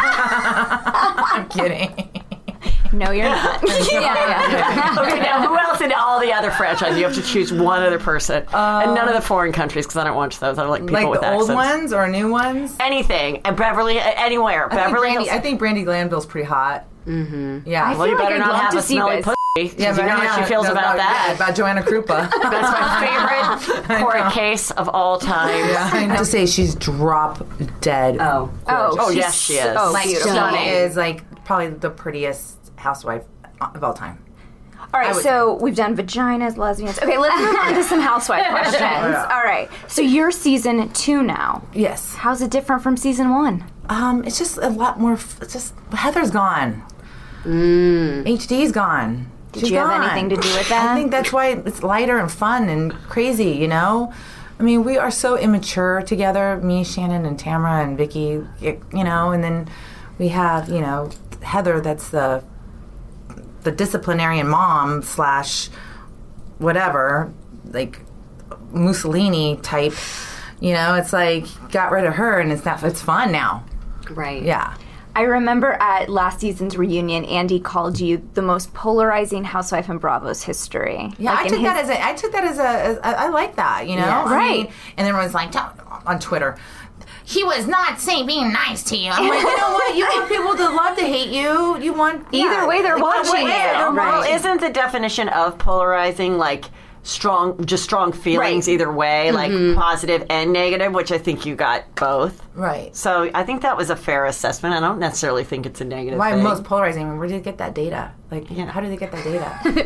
[SPEAKER 10] I'm kidding.
[SPEAKER 2] No, you're not. yeah, yeah.
[SPEAKER 3] Okay, now who else in all the other franchises? You have to choose one other person, and none of the foreign countries because I don't watch those. I don't like people
[SPEAKER 10] Like
[SPEAKER 3] with
[SPEAKER 10] the old
[SPEAKER 3] accents.
[SPEAKER 10] ones or new ones?
[SPEAKER 3] Anything, and Beverly, anywhere.
[SPEAKER 10] I think,
[SPEAKER 3] Beverly
[SPEAKER 10] Brandy,
[SPEAKER 3] Hills.
[SPEAKER 10] I think Brandy Glanville's pretty hot. Mm-hmm. Yeah.
[SPEAKER 3] Well, you
[SPEAKER 2] feel like
[SPEAKER 3] better
[SPEAKER 2] I'd
[SPEAKER 3] not
[SPEAKER 2] love
[SPEAKER 3] have
[SPEAKER 2] to
[SPEAKER 3] a
[SPEAKER 2] see
[SPEAKER 3] smelly
[SPEAKER 2] this.
[SPEAKER 3] pussy.
[SPEAKER 10] Yeah,
[SPEAKER 3] Yeah, you know how
[SPEAKER 10] yeah,
[SPEAKER 3] she feels
[SPEAKER 10] no,
[SPEAKER 3] about
[SPEAKER 10] no,
[SPEAKER 3] that.
[SPEAKER 10] yeah, about Joanna Krupa.
[SPEAKER 3] That's my favorite court case of all time.
[SPEAKER 10] Yeah, I have to say she's drop dead.
[SPEAKER 3] Oh,
[SPEAKER 2] Oh,
[SPEAKER 3] oh
[SPEAKER 2] she's
[SPEAKER 3] yes, she is.
[SPEAKER 2] so
[SPEAKER 10] like
[SPEAKER 2] beautiful.
[SPEAKER 10] she
[SPEAKER 3] Stunning.
[SPEAKER 10] is like probably the prettiest housewife of all time.
[SPEAKER 2] All right,
[SPEAKER 10] I would
[SPEAKER 2] so we've done vaginas, lesbians. Okay, let's move on to some housewife questions.
[SPEAKER 10] Yeah.
[SPEAKER 2] All right, so you're season two now.
[SPEAKER 10] Yes.
[SPEAKER 2] How's it different from season one?
[SPEAKER 10] Um, it's just a lot more. f- It's just Heather's gone. Mm. H D's gone.
[SPEAKER 2] Did
[SPEAKER 10] She's
[SPEAKER 2] you have
[SPEAKER 10] gone.
[SPEAKER 2] anything to do with that?
[SPEAKER 10] I think that's why it's lighter and fun and crazy. You know, I mean, we are so immature together. Me, Shannon, and Tamara and Vicky. You know, and then we have you know Heather. That's the the disciplinarian mom slash whatever, like Mussolini type. You know, it's like got rid of her, and it's not. It's fun now.
[SPEAKER 1] Right.
[SPEAKER 10] Yeah.
[SPEAKER 2] I remember at last season's reunion, Andy called you the most polarizing housewife in Bravo's history.
[SPEAKER 10] Yeah,
[SPEAKER 2] Like,
[SPEAKER 10] I
[SPEAKER 2] in
[SPEAKER 10] took
[SPEAKER 2] his-
[SPEAKER 10] that as a. I took that as a. As, I, I like that, you know.
[SPEAKER 2] Yes.
[SPEAKER 10] I
[SPEAKER 2] Right.
[SPEAKER 10] mean, and then everyone's like "Don't-" on Twitter, he was not saying being nice to you. I'm like, you know what? You want people to love to hate you. You want
[SPEAKER 2] Either
[SPEAKER 10] yeah,
[SPEAKER 2] way, they're
[SPEAKER 10] like,
[SPEAKER 2] watching
[SPEAKER 10] what-
[SPEAKER 2] it.
[SPEAKER 3] Well,
[SPEAKER 2] Right.
[SPEAKER 3] isn't the definition of polarizing like strong, just strong feelings
[SPEAKER 10] Right.
[SPEAKER 3] either way, like positive and negative, which I think you got both.
[SPEAKER 10] Right.
[SPEAKER 3] So I think that was a fair assessment. I don't necessarily think it's a negative
[SPEAKER 10] Why
[SPEAKER 3] thing.
[SPEAKER 10] most polarizing? I mean, where did they get that data? Like, how do they get that data?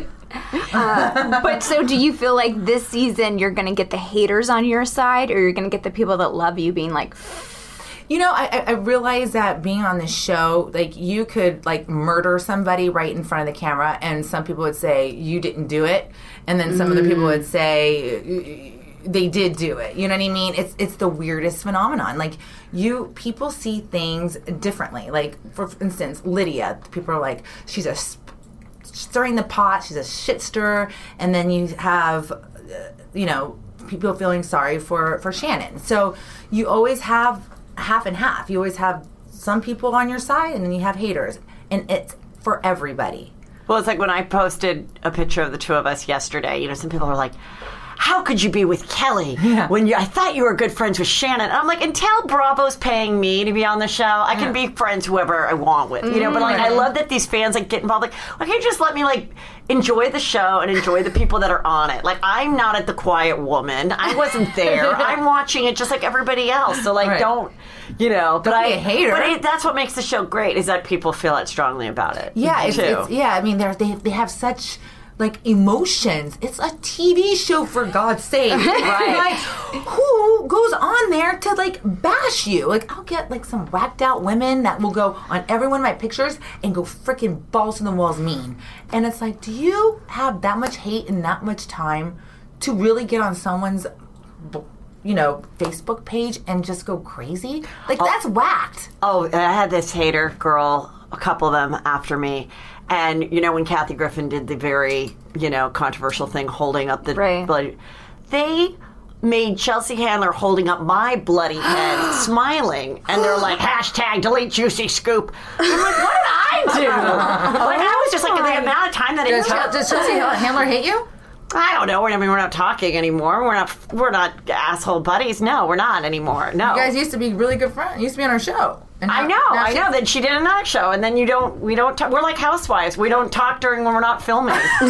[SPEAKER 2] Uh, but so do you feel like this season you're going to get the haters on your side, or you're going to get the people that love you being like,
[SPEAKER 10] You know, I, I realize that being on this show, like, you could, like, murder somebody right in front of the camera, and some people would say, you didn't do it. And then some
[SPEAKER 2] Mm.
[SPEAKER 10] other people would say, they did do it. You know what I mean? It's it's the weirdest phenomenon. Like, you, people see things differently. Like, for instance, Lydia, people are like, she's a sp- stirring the pot, she's a shit stirrer. And then you have, uh, you know, people feeling sorry for, for Shannon. So you always have half and half. You always have some people on your side, and then you have haters, and it's for everybody.
[SPEAKER 3] Well, it's like when I posted a picture of the two of us yesterday, you know, some people were like, how could you be with Kelly when you, I thought you were good friends with Shannon? And I'm like, until Bravo's paying me to be on the show, I can be friends whoever I want with, you know, but like, I love that these fans like get involved. Like, why can't you just let me like enjoy the show and enjoy the people that are on it? Like, I'm not at the Quiet Woman. I wasn't there. I'm watching it just like everybody else. So like,
[SPEAKER 10] Right.
[SPEAKER 3] don't, you know, but
[SPEAKER 10] Don't
[SPEAKER 3] I
[SPEAKER 10] be a hater.
[SPEAKER 3] But it, that's what makes the show great, is that people feel it strongly about it.
[SPEAKER 10] Yeah, it's,
[SPEAKER 3] too.
[SPEAKER 10] it's yeah. I mean, they're, they they have such like emotions. It's a T V show, for God's sake.
[SPEAKER 3] Right.
[SPEAKER 10] Like, who goes on there to like bash you? Like, I'll get like some whacked out women that will go on every one of my pictures and go freaking balls to the walls mean. And it's like, do you have that much hate and that much time to really get on someone's, you know, Facebook page and just go crazy? Like, that's whacked.
[SPEAKER 3] Oh, I had this hater girl, a couple of them after me. And, you know, when Kathy Griffin did the very, you know, controversial thing, holding up the
[SPEAKER 2] Right.
[SPEAKER 3] bloody, they made Chelsea Handler holding up my bloody head, smiling. And they're like, hashtag delete juicy scoop. I'm like, what did I do? Like, I was just like, the amount of time that it
[SPEAKER 10] Does,
[SPEAKER 3] took.
[SPEAKER 10] does Chelsea Handler hate you?
[SPEAKER 3] I don't know. I mean, we're not talking anymore. We're not. We're not asshole buddies. No, we're not anymore. No.
[SPEAKER 10] You guys used to be really good friends. You used to be on our show. And
[SPEAKER 3] I
[SPEAKER 10] now-
[SPEAKER 3] know,
[SPEAKER 10] now
[SPEAKER 3] I
[SPEAKER 10] she-
[SPEAKER 3] know. Then she did another show, and then you don't. We don't. Talk, we're like housewives. We don't talk during when we're not filming. sure,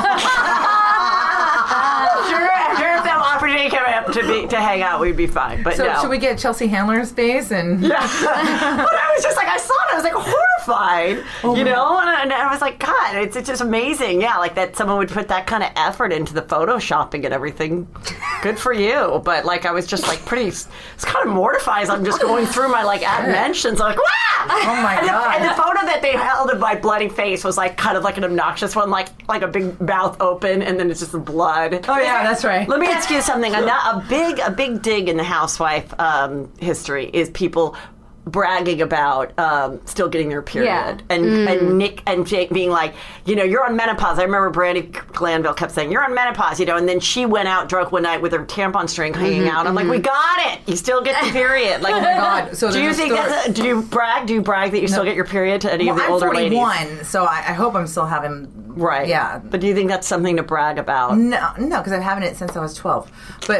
[SPEAKER 3] sure. If that opportunity came up to be to hang out, we'd be fine. But
[SPEAKER 10] So
[SPEAKER 3] no.
[SPEAKER 10] should we get Chelsea Handler's face and?
[SPEAKER 3] Yeah. But I was just like, I saw it. I was like horrified, you know. And I, and I was like, God, it's, it's just amazing. Yeah, like that someone would put that kind of effort into the photoshopping and everything. Good for you. But like, I was just like pretty. It's kind of mortified as I'm just going through my like ad mentions. I'm like, wow.
[SPEAKER 10] Oh my
[SPEAKER 3] And the,
[SPEAKER 10] God.
[SPEAKER 3] and the photo that they held of my bloody face was like kind of like an obnoxious one, like like a big mouth open, and then it's just the blood.
[SPEAKER 10] Oh yeah, that's right.
[SPEAKER 3] Let me ask you something. A, a big, a big dig in the housewife um, history is people bragging about um, still getting their period,
[SPEAKER 2] Yeah.
[SPEAKER 3] and and Nick and Jake being like, you know, you're on menopause. I remember Brandy Glanville kept saying, "You're on menopause," you know, and then she went out drunk one night with her tampon string hanging out. I'm like, we got it. You still get the period. Like,
[SPEAKER 10] Oh my God. So
[SPEAKER 3] do you
[SPEAKER 10] there's a
[SPEAKER 3] think
[SPEAKER 10] story-
[SPEAKER 3] that's a, do you brag? Do you brag that you still get your period to any
[SPEAKER 10] Well,
[SPEAKER 3] of the
[SPEAKER 10] I'm
[SPEAKER 3] older
[SPEAKER 10] forty-one,
[SPEAKER 3] ladies?
[SPEAKER 10] so I, I hope I'm still having.
[SPEAKER 3] Right.
[SPEAKER 10] Yeah.
[SPEAKER 3] But do you think that's something to brag about?
[SPEAKER 10] No, no, because I'm having it since I was twelve. But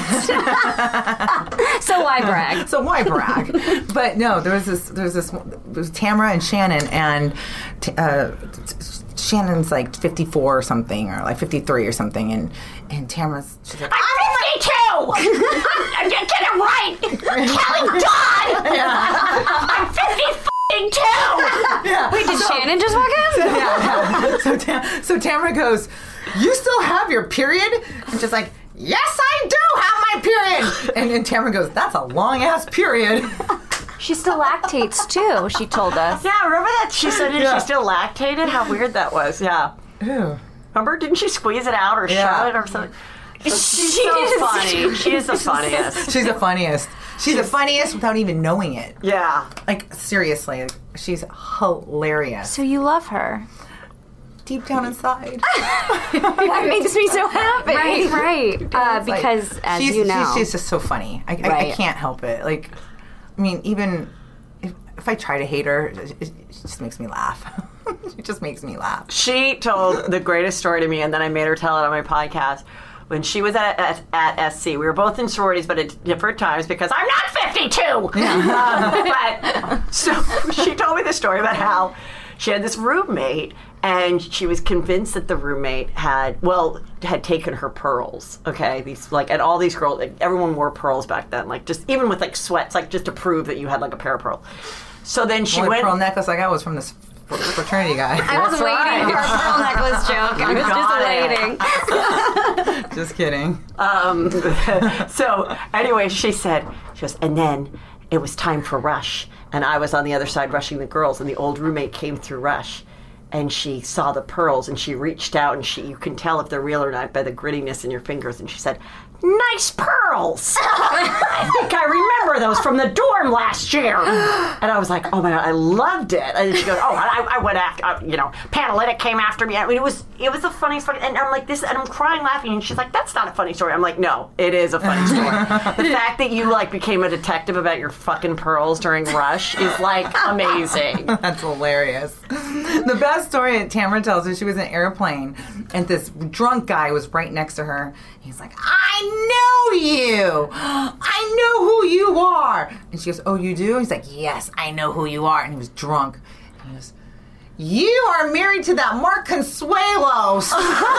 [SPEAKER 10] that,
[SPEAKER 1] So why brag?
[SPEAKER 10] so why brag? But no, there was this. There was this. There was Tamara and Shannon, and t- uh, Shannon's like fifty-four or something, or like fifty-three or something, and and Tamara's she's like,
[SPEAKER 3] I'm fifty-two! I'm, get it right! Kelly Dodd! I'm fifty-two!
[SPEAKER 10] yeah.
[SPEAKER 1] Wait, did Shannon just walk in?
[SPEAKER 10] yeah, yeah. So, Tam- so Tamara goes, "You still have your period?" And she's like, "Yes, I do have my period." And then Tamara goes, "That's a long ass period."
[SPEAKER 2] She still lactates too, she told us.
[SPEAKER 3] Yeah, remember that? She said that
[SPEAKER 10] Yeah.
[SPEAKER 3] she still lactated? How weird that was, yeah.
[SPEAKER 10] Ew.
[SPEAKER 3] Remember? Didn't she squeeze it out or
[SPEAKER 10] Yeah.
[SPEAKER 3] shove it or something? She's so funny. She is the funniest.
[SPEAKER 10] She's the funniest. She's the funniest without even knowing it.
[SPEAKER 3] Yeah.
[SPEAKER 10] Like, seriously, like, she's hilarious.
[SPEAKER 2] So you love her.
[SPEAKER 10] Deep down inside.
[SPEAKER 2] That makes me so happy.
[SPEAKER 1] Right, right. Uh,
[SPEAKER 10] It's like,
[SPEAKER 1] because as
[SPEAKER 10] she's,
[SPEAKER 1] you know,
[SPEAKER 10] she's, she's just so funny. I, I, I
[SPEAKER 1] Right.
[SPEAKER 10] can't help it. Like, I mean, even if, if I try to hate her, it, it just makes me laugh. It just makes me laugh.
[SPEAKER 3] She told the greatest story to me, and then I made her tell it on my podcast, when she was at, at, at S C. We were both in sororities, but at different times because I'm not fifty-two. um, but so she told me the story about how she had this roommate, and she was convinced that the roommate had, well, had taken her pearls. Okay, these like, and all these girls, like, everyone wore pearls back then, like just even with like sweats, like just to prove that you had like a pair of pearls. So then she
[SPEAKER 10] Only
[SPEAKER 3] went.
[SPEAKER 10] pearl necklace I got was from this fraternity guy.
[SPEAKER 1] I was
[SPEAKER 3] That's
[SPEAKER 1] waiting
[SPEAKER 3] right.
[SPEAKER 1] for a pearl necklace joke. I was just waiting.
[SPEAKER 10] Just kidding.
[SPEAKER 3] Um, so anyway, she said, she goes, and then it was time for rush, and I was on the other side rushing the girls, and the old roommate came through rush, and she saw the pearls, and she reached out, and she, you can tell if they're real or not by the grittiness in your fingers, and she said, nice pearls. I think I remember those from the dorm last year. And I was like, oh my God, I loved it. And she goes, oh, I, I went after, uh, you know, Panalytic came after me. I mean, it was it was the funniest fucking, and I'm like this, and I'm crying laughing, and she's like, that's not a funny story. I'm like, no, it is a funny story. The fact that you like became a detective about your fucking pearls during Rush is like amazing.
[SPEAKER 10] That's hilarious. The best story that Tamara tells is she was in an airplane, and this drunk guy was right next to her. He's like, I know you. I know who you are. And she goes, oh, you do? He's like, yes, I know who you are. And he was drunk. And he goes, you are married to that Mark Consuelos.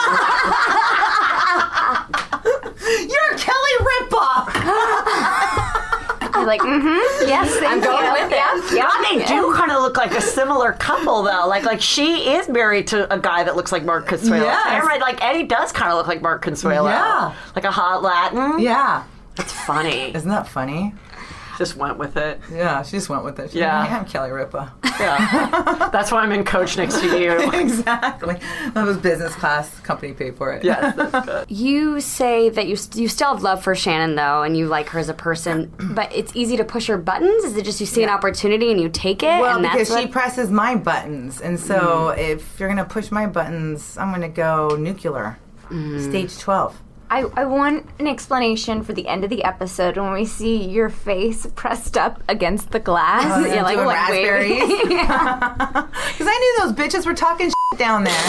[SPEAKER 10] You're Kelly Ripa.
[SPEAKER 2] You're like, mm-hmm. Yes, thank
[SPEAKER 1] I'm going
[SPEAKER 2] you.
[SPEAKER 1] with it.
[SPEAKER 2] Yeah,
[SPEAKER 3] God, they
[SPEAKER 2] yeah.
[SPEAKER 3] do kind of look like a similar couple, though. Like, like she is married to a guy that looks like Mark Consuelo.
[SPEAKER 10] Yes.
[SPEAKER 3] Tamara, like Eddie does kind of look like Mark Consuelo.
[SPEAKER 10] Yeah.
[SPEAKER 3] Like a hot Latin.
[SPEAKER 10] Yeah.
[SPEAKER 3] It's funny.
[SPEAKER 10] Isn't that funny?
[SPEAKER 3] Just went with it.
[SPEAKER 10] Yeah, she just went with it. She
[SPEAKER 3] Yeah.
[SPEAKER 10] Like, I'm Kelly Ripa.
[SPEAKER 3] Yeah. That's why I'm in coach next to you.
[SPEAKER 10] Exactly. That was business class. Company paid for it.
[SPEAKER 3] Yes, that's good.
[SPEAKER 1] You say that you you still have love for Shannon though, and you like her as a person, but it's easy to push her buttons. Is it just you see an opportunity and you take it?
[SPEAKER 10] Well,
[SPEAKER 1] and that's
[SPEAKER 10] because
[SPEAKER 1] what...
[SPEAKER 10] she presses my buttons, and so if you're gonna push my buttons, I'm gonna go nuclear, stage twelve.
[SPEAKER 2] I, I want an explanation for the end of the episode when we see your face pressed up against the glass.
[SPEAKER 10] Oh,
[SPEAKER 2] You're like,
[SPEAKER 10] doing
[SPEAKER 2] like
[SPEAKER 10] raspberries.
[SPEAKER 2] waving.
[SPEAKER 10] Because I knew those bitches were talking shit down there.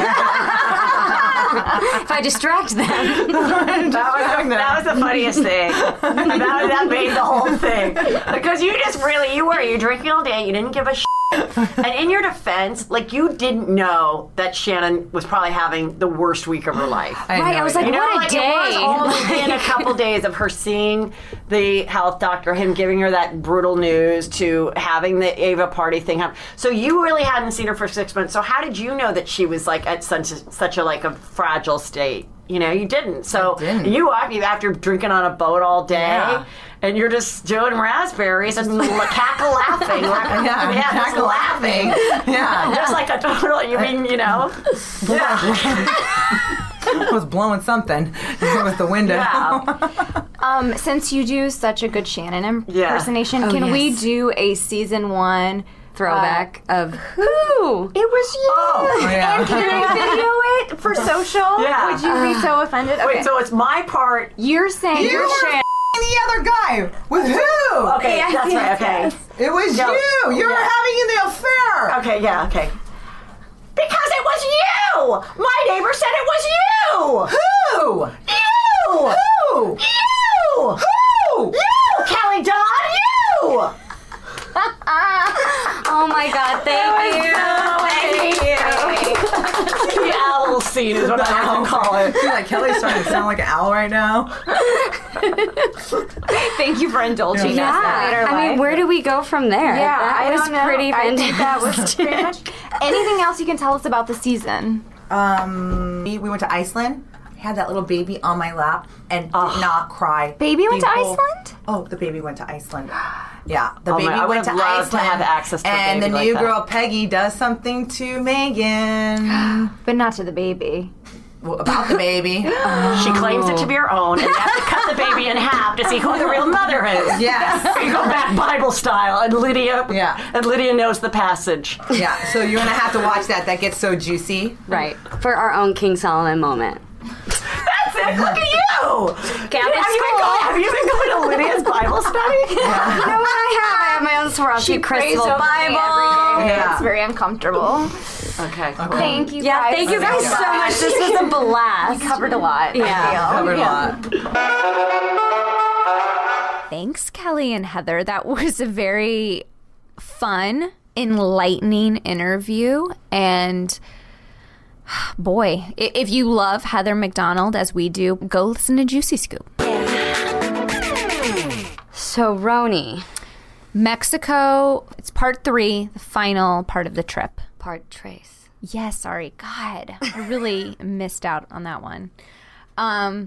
[SPEAKER 1] if I distract them.
[SPEAKER 3] That was, that was the funniest thing. That, that made the whole thing. Because you just really, you were, you drinking all day, you didn't give a shit. And in your defense, like, you didn't know that Shannon was probably having the worst week of her life.
[SPEAKER 10] I
[SPEAKER 1] Right,
[SPEAKER 10] know
[SPEAKER 1] I was
[SPEAKER 10] it.
[SPEAKER 1] like,
[SPEAKER 3] You know,
[SPEAKER 1] what a
[SPEAKER 3] like,
[SPEAKER 1] day.
[SPEAKER 3] it was only within a couple days of her seeing the health doctor, him giving her that brutal news, to having the Ava party thing happen. So you really hadn't seen her for six months. So how did you know that she was like at such a, such a like a fragile state? You know, you didn't. So
[SPEAKER 10] I didn't.
[SPEAKER 3] you are you after drinking on a boat all day.
[SPEAKER 10] Yeah.
[SPEAKER 3] And you're just doing raspberries and cackle laughing. Like,
[SPEAKER 10] Yeah,
[SPEAKER 3] yeah, just
[SPEAKER 10] cackle
[SPEAKER 3] laughing.
[SPEAKER 10] Yeah.
[SPEAKER 3] Just like a total, you mean, you know? Yeah.
[SPEAKER 10] I was blowing something with the window.
[SPEAKER 3] Yeah.
[SPEAKER 2] Um, since you do such a good Shannon
[SPEAKER 3] Yeah.
[SPEAKER 2] impersonation,
[SPEAKER 1] Oh,
[SPEAKER 2] can we
[SPEAKER 1] yes.
[SPEAKER 2] do a season one
[SPEAKER 1] Throwback of who?
[SPEAKER 2] It was you.
[SPEAKER 3] Oh,
[SPEAKER 10] yeah.
[SPEAKER 2] And can we video it for social?
[SPEAKER 3] Yeah.
[SPEAKER 2] Would you be so offended? Okay.
[SPEAKER 3] Wait, so it's my part.
[SPEAKER 2] You're saying
[SPEAKER 10] You
[SPEAKER 2] you're
[SPEAKER 10] were
[SPEAKER 2] Shannon.
[SPEAKER 10] the other guy. With who?
[SPEAKER 3] Okay,
[SPEAKER 2] Yes,
[SPEAKER 3] that's
[SPEAKER 2] yes,
[SPEAKER 3] right, okay.
[SPEAKER 2] yes.
[SPEAKER 10] It was
[SPEAKER 3] No.
[SPEAKER 10] you. You were
[SPEAKER 3] Yeah.
[SPEAKER 10] having the affair.
[SPEAKER 3] Okay, yeah, okay. Because it was you! My neighbor said it was you!
[SPEAKER 10] Who?
[SPEAKER 3] You!
[SPEAKER 10] Who?
[SPEAKER 3] You!
[SPEAKER 10] Who?
[SPEAKER 3] You! Kelly Dodd, you!
[SPEAKER 1] Oh my God! Thank you.
[SPEAKER 3] Thank you. The owl scene is what I have to call it.
[SPEAKER 10] I feel like Kelly's starting to sound like an owl right now.
[SPEAKER 2] Thank you for indulging
[SPEAKER 1] Yeah,
[SPEAKER 2] us. that made our
[SPEAKER 1] I mean,
[SPEAKER 2] life.
[SPEAKER 1] where do we go from there?
[SPEAKER 2] Yeah,
[SPEAKER 1] that
[SPEAKER 2] I
[SPEAKER 1] was
[SPEAKER 2] don't know.
[SPEAKER 1] pretty
[SPEAKER 2] I
[SPEAKER 1] fantastic.
[SPEAKER 2] think that was pretty much. Anything else you can tell us about the season?
[SPEAKER 10] Um, we we went to Iceland. I had that little baby on my lap and did not cry.
[SPEAKER 2] Baby went
[SPEAKER 10] the
[SPEAKER 2] to
[SPEAKER 10] whole-
[SPEAKER 2] Iceland?
[SPEAKER 10] Oh, the baby went to Iceland. Yeah, the
[SPEAKER 3] Oh my-
[SPEAKER 10] baby
[SPEAKER 3] I
[SPEAKER 10] went to
[SPEAKER 3] would've loved to
[SPEAKER 10] Iceland.
[SPEAKER 3] have access to a
[SPEAKER 10] and
[SPEAKER 3] baby
[SPEAKER 10] the
[SPEAKER 3] like
[SPEAKER 10] new
[SPEAKER 3] that.
[SPEAKER 10] girl Peggy does something to Megan.
[SPEAKER 2] But not to the baby.
[SPEAKER 10] Well, about the baby.
[SPEAKER 3] She claims it to be her own, and you have to cut the baby in half to see who the real mother is.
[SPEAKER 10] Yes.
[SPEAKER 3] You go back Bible style, and Lydia,
[SPEAKER 10] Yeah.
[SPEAKER 3] and Lydia knows the passage.
[SPEAKER 10] Yeah, so you're gonna have to watch that. That gets so juicy.
[SPEAKER 1] Right, for our own King Solomon moment.
[SPEAKER 3] That's it. Look at you.
[SPEAKER 1] Catholic
[SPEAKER 3] have, you been
[SPEAKER 1] school.
[SPEAKER 3] going, have you been going to Lydia's Bible study?
[SPEAKER 1] You know what I have? I have my own swore out
[SPEAKER 2] She
[SPEAKER 1] the
[SPEAKER 2] prays
[SPEAKER 1] crystal
[SPEAKER 2] over me
[SPEAKER 1] Bible.
[SPEAKER 2] every day.
[SPEAKER 10] Yeah.
[SPEAKER 2] It's very uncomfortable.
[SPEAKER 3] Okay.
[SPEAKER 2] Thank you
[SPEAKER 1] Yeah,
[SPEAKER 2] guys.
[SPEAKER 1] thank you guys so much. This was a blast.
[SPEAKER 2] We covered a lot.
[SPEAKER 1] Yeah.
[SPEAKER 10] Covered a lot.
[SPEAKER 2] Thanks, Kelly and Heather. That was a very fun, enlightening interview. And boy, i- if you love Heather McDonald as we do, go listen to Juicy Scoop.
[SPEAKER 1] So, Roni.
[SPEAKER 2] Mexico, it's part three, the final part of the trip.
[SPEAKER 1] Part trace.
[SPEAKER 2] Yes, sorry. God, I really missed out on that one. Um,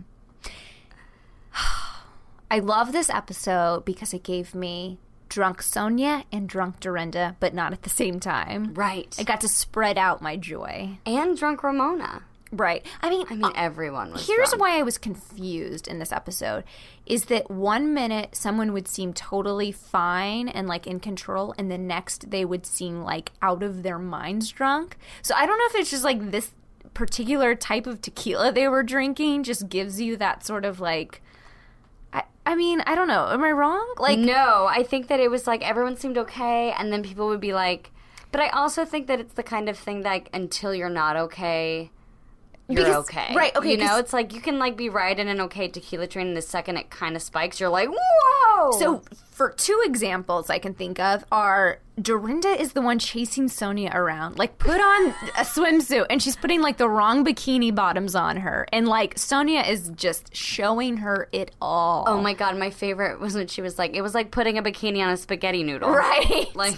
[SPEAKER 2] I love this episode because it gave me drunk Sonia and drunk Dorinda, but not at the same time.
[SPEAKER 1] Right.
[SPEAKER 2] I got to spread out my joy.
[SPEAKER 1] And drunk Ramona.
[SPEAKER 2] Right. I mean,
[SPEAKER 1] I mean, everyone was
[SPEAKER 2] here's
[SPEAKER 1] drunk.
[SPEAKER 2] why I was confused in this episode is that one minute someone would seem totally fine and like in control, and the next they would seem like out of their minds drunk. So I don't know if it's just like this particular type of tequila they were drinking just gives you that sort of like, I, I mean, I don't know. Am I wrong? Like,
[SPEAKER 1] no, I think that it was like everyone seemed okay, and then people would be like, but I also think that it's the kind of thing that like, until you're not okay, you're
[SPEAKER 2] Because-
[SPEAKER 1] okay.
[SPEAKER 2] right, okay,
[SPEAKER 1] You know,
[SPEAKER 2] 'cause-
[SPEAKER 1] it's like you can like be riding an okay tequila train, and the second it kind of spikes, you're like, whoa!
[SPEAKER 2] So, for two examples I can think of are Dorinda is the one chasing Sonia around. Like, put on a swimsuit, and she's putting, like, the wrong bikini bottoms on her. And, like, Sonia is just showing her it all.
[SPEAKER 1] Oh, my God. My favorite was when she was like, it was like putting a bikini on a spaghetti noodle.
[SPEAKER 2] Right.
[SPEAKER 1] Like...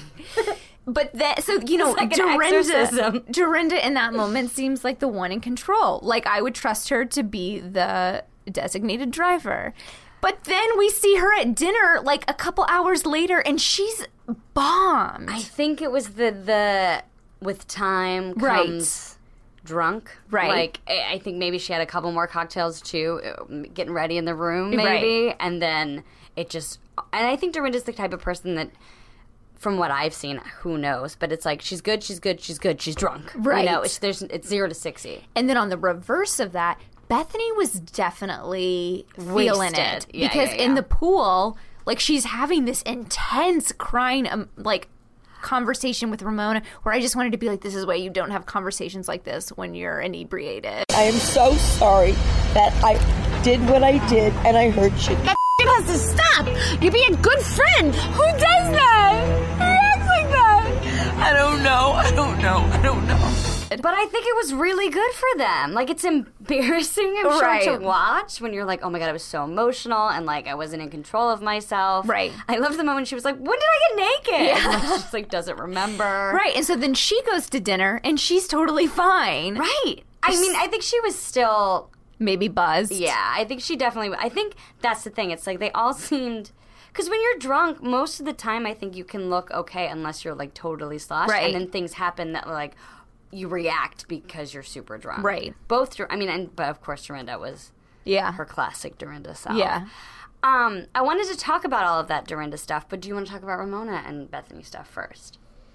[SPEAKER 2] But that, so, you know,
[SPEAKER 1] It's like an
[SPEAKER 2] Dorinda,
[SPEAKER 1] exorcism.
[SPEAKER 2] Dorinda in that moment seems like the one in control. Like, I would trust her to be the designated driver. But then we see her at dinner, like, a couple hours later, and she's bombed.
[SPEAKER 1] I think it was the, the with time comes
[SPEAKER 2] Right.
[SPEAKER 1] drunk.
[SPEAKER 2] Right.
[SPEAKER 1] Like, I I think maybe she had a couple more cocktails, too, getting ready in the room, maybe.
[SPEAKER 2] Right.
[SPEAKER 1] And then it just... And I think Dorinda's the type of person that... From what I've seen, who knows? But it's like she's good, she's good, she's good, she's drunk.
[SPEAKER 2] Right.
[SPEAKER 1] You know, it's, there's, it's zero to sixty.
[SPEAKER 2] And then on the reverse of that, Bethany was definitely feeling
[SPEAKER 1] Wasted.
[SPEAKER 2] it.
[SPEAKER 1] Yeah,
[SPEAKER 2] because
[SPEAKER 1] yeah,
[SPEAKER 2] in
[SPEAKER 1] yeah.
[SPEAKER 2] the pool, like, she's having this intense crying, um, like, conversation with Ramona where I just wanted to be like, this is why you don't have conversations like this when you're inebriated.
[SPEAKER 13] I am so sorry that I did what I did and I hurt you.
[SPEAKER 14] That has to stop. You're being a good friend. Who does that? Who acts like that?
[SPEAKER 13] I don't know. I don't know. I don't know.
[SPEAKER 1] But I think it was really good for them. Like, it's embarrassing, I'm sure,
[SPEAKER 2] Right.
[SPEAKER 1] to watch when you're like, oh my God, I was so emotional and, like, I wasn't in control of myself.
[SPEAKER 2] Right.
[SPEAKER 1] I loved the moment she was like, when did I get naked?
[SPEAKER 2] Yeah.
[SPEAKER 1] And, like, she just, like, doesn't remember.
[SPEAKER 2] Right. And so then she goes to dinner and she's totally fine.
[SPEAKER 1] Right. I mean, I think she was still...
[SPEAKER 2] Maybe buzzed.
[SPEAKER 1] Yeah, I think she definitely... I think that's the thing. It's like they all seemed... Because when you're drunk, most of the time I think you can look okay unless you're, like, totally sloshed.
[SPEAKER 2] Right.
[SPEAKER 1] And then things happen that, like... You react because you're super drunk.
[SPEAKER 2] Right.
[SPEAKER 1] Both, Dor- I mean, and but of course Dorinda was
[SPEAKER 2] Yeah.
[SPEAKER 1] her classic Dorinda self.
[SPEAKER 2] Yeah.
[SPEAKER 1] Um, I wanted to talk about all of that Dorinda stuff, but do you want to talk about Ramona and Bethany stuff first?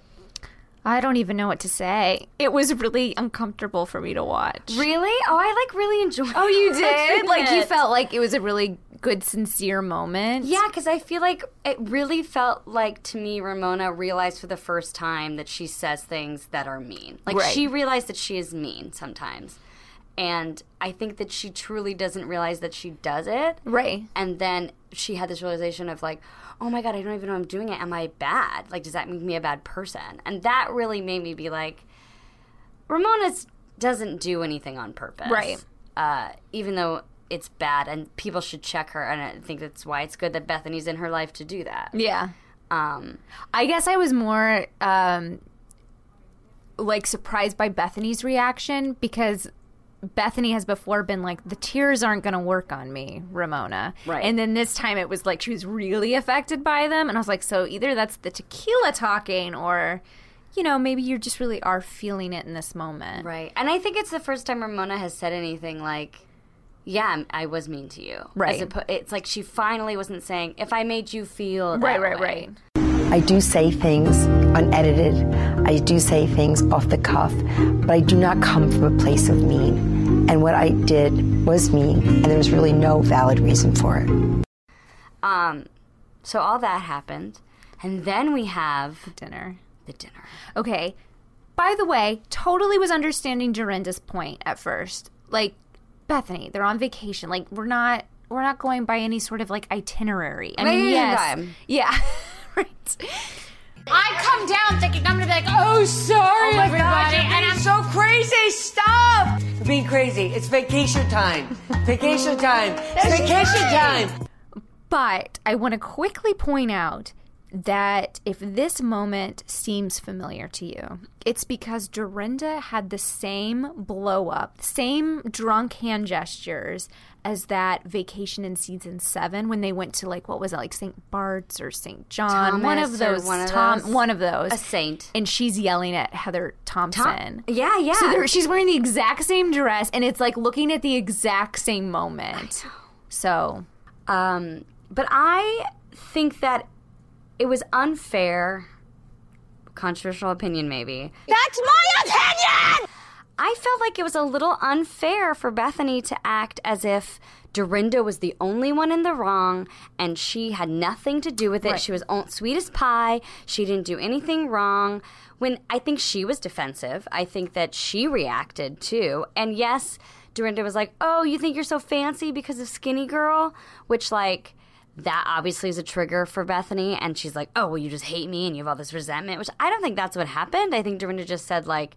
[SPEAKER 2] I don't even know what to say. It was really uncomfortable for me to watch.
[SPEAKER 1] Really? Oh, I like really enjoyed.
[SPEAKER 2] Oh, you did?
[SPEAKER 1] watching
[SPEAKER 2] Like, you
[SPEAKER 1] it.
[SPEAKER 2] felt like it was a really good, sincere moment?
[SPEAKER 1] Yeah, because I feel like it really felt like to me Ramona realized for the first time that she says things that are mean. Like
[SPEAKER 2] Right.
[SPEAKER 1] she realized that she is mean sometimes. And I think that she truly doesn't realize that she does it.
[SPEAKER 2] Right.
[SPEAKER 1] And then she had this realization of like, oh my God, I don't even know I'm doing it. Am I bad? Like, does that make me a bad person? And that really made me be like, Ramona doesn't do anything on purpose.
[SPEAKER 2] Right.
[SPEAKER 1] Uh, even though it's bad and people should check her. And I think that's why it's good that Bethany's in her life to do that.
[SPEAKER 2] Yeah.
[SPEAKER 1] Um,
[SPEAKER 2] I guess I was more, um, like, surprised by Bethany's reaction because Bethany has before been like, the tears aren't going to work on me, Ramona.
[SPEAKER 1] Right.
[SPEAKER 2] And then this time it was like she was really affected by them. And I was like, so either that's the tequila talking or, you know, maybe you just really are feeling it in this moment.
[SPEAKER 1] Right. And I think it's the first time Ramona has said anything like, yeah, I'm- I was mean to you.
[SPEAKER 2] Right.
[SPEAKER 1] As oppo- it's like she finally wasn't saying, if I made you feel that
[SPEAKER 2] Right, right,
[SPEAKER 1] way.
[SPEAKER 2] right.
[SPEAKER 15] I do say things unedited. I do say things off the cuff, but I do not come from a place of mean. And what I did was mean, and there was really no valid reason for it.
[SPEAKER 1] Um, so all that happened. And then we have
[SPEAKER 2] the dinner.
[SPEAKER 1] The dinner.
[SPEAKER 2] Okay. By the way, totally was understanding Dorinda's point at first. Like, Bethany, they're on vacation. Like, we're not we're not going by any sort of like itinerary. I mean,
[SPEAKER 1] Vacation
[SPEAKER 2] yes.
[SPEAKER 1] time.
[SPEAKER 2] Yeah. Right.
[SPEAKER 14] I come down thinking I'm gonna be like, oh, sorry,
[SPEAKER 16] Oh my
[SPEAKER 14] everybody.
[SPEAKER 16] God, you're
[SPEAKER 14] and
[SPEAKER 16] being
[SPEAKER 14] I'm
[SPEAKER 16] so crazy. Stop! You're being crazy. It's vacation time. Vacation time. It's vacation time.
[SPEAKER 2] But I want to quickly point out that if this moment seems familiar to you, it's because Dorinda had the same blow up, same drunk hand gestures as that vacation in season seven when they went to, like, what was it, like Saint Bart's or Saint John?
[SPEAKER 1] Thomas
[SPEAKER 2] one of those.
[SPEAKER 1] or one of
[SPEAKER 2] Tom,
[SPEAKER 1] those.
[SPEAKER 2] One of those.
[SPEAKER 1] A saint.
[SPEAKER 2] And she's yelling at Heather Thompson.
[SPEAKER 1] Tom- yeah, yeah.
[SPEAKER 2] So there- she's wearing the exact same dress, and it's like looking at the exact same moment. So,
[SPEAKER 1] um, but I think that it was unfair, controversial opinion maybe.
[SPEAKER 14] That's my opinion!
[SPEAKER 1] I felt like it was a little unfair for Bethany to act as if Dorinda was the only one in the wrong and she had nothing to do with it.
[SPEAKER 2] Right.
[SPEAKER 1] She was on, sweet as pie. She didn't do anything wrong. When I think she was defensive. I think that she reacted too. And yes, Dorinda was like, oh, you think you're so fancy because of Skinny Girl? Which, like, that obviously is a trigger for Bethany. And she's like, oh, well, you just hate me and you have all this resentment. Which I don't think that's what happened. I think Dorinda just said, like,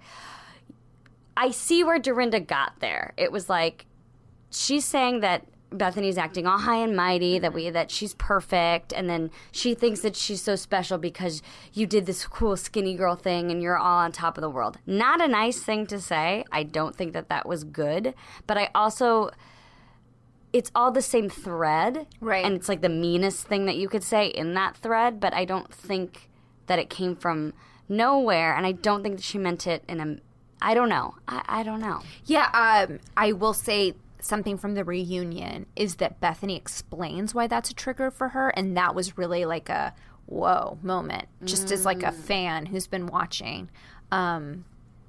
[SPEAKER 1] I see where Dorinda got there. It was like, she's saying that Bethany's acting all high and mighty, that we that she's perfect, and then she thinks that she's so special because you did this cool Skinny Girl thing and you're all on top of the world. Not a nice thing to say. I don't think that that was good, but I also, it's all the same thread,
[SPEAKER 2] right?
[SPEAKER 1] And it's like the meanest thing that you could say in that thread, but I don't think that it came from nowhere, and I don't think that she meant it in a, I don't know. I, I don't know.
[SPEAKER 2] Yeah, um, I will say something from the reunion is that Bethany explains why that's a trigger for her, and that was really like a whoa moment, just mm. as like a fan who's been watching. Um,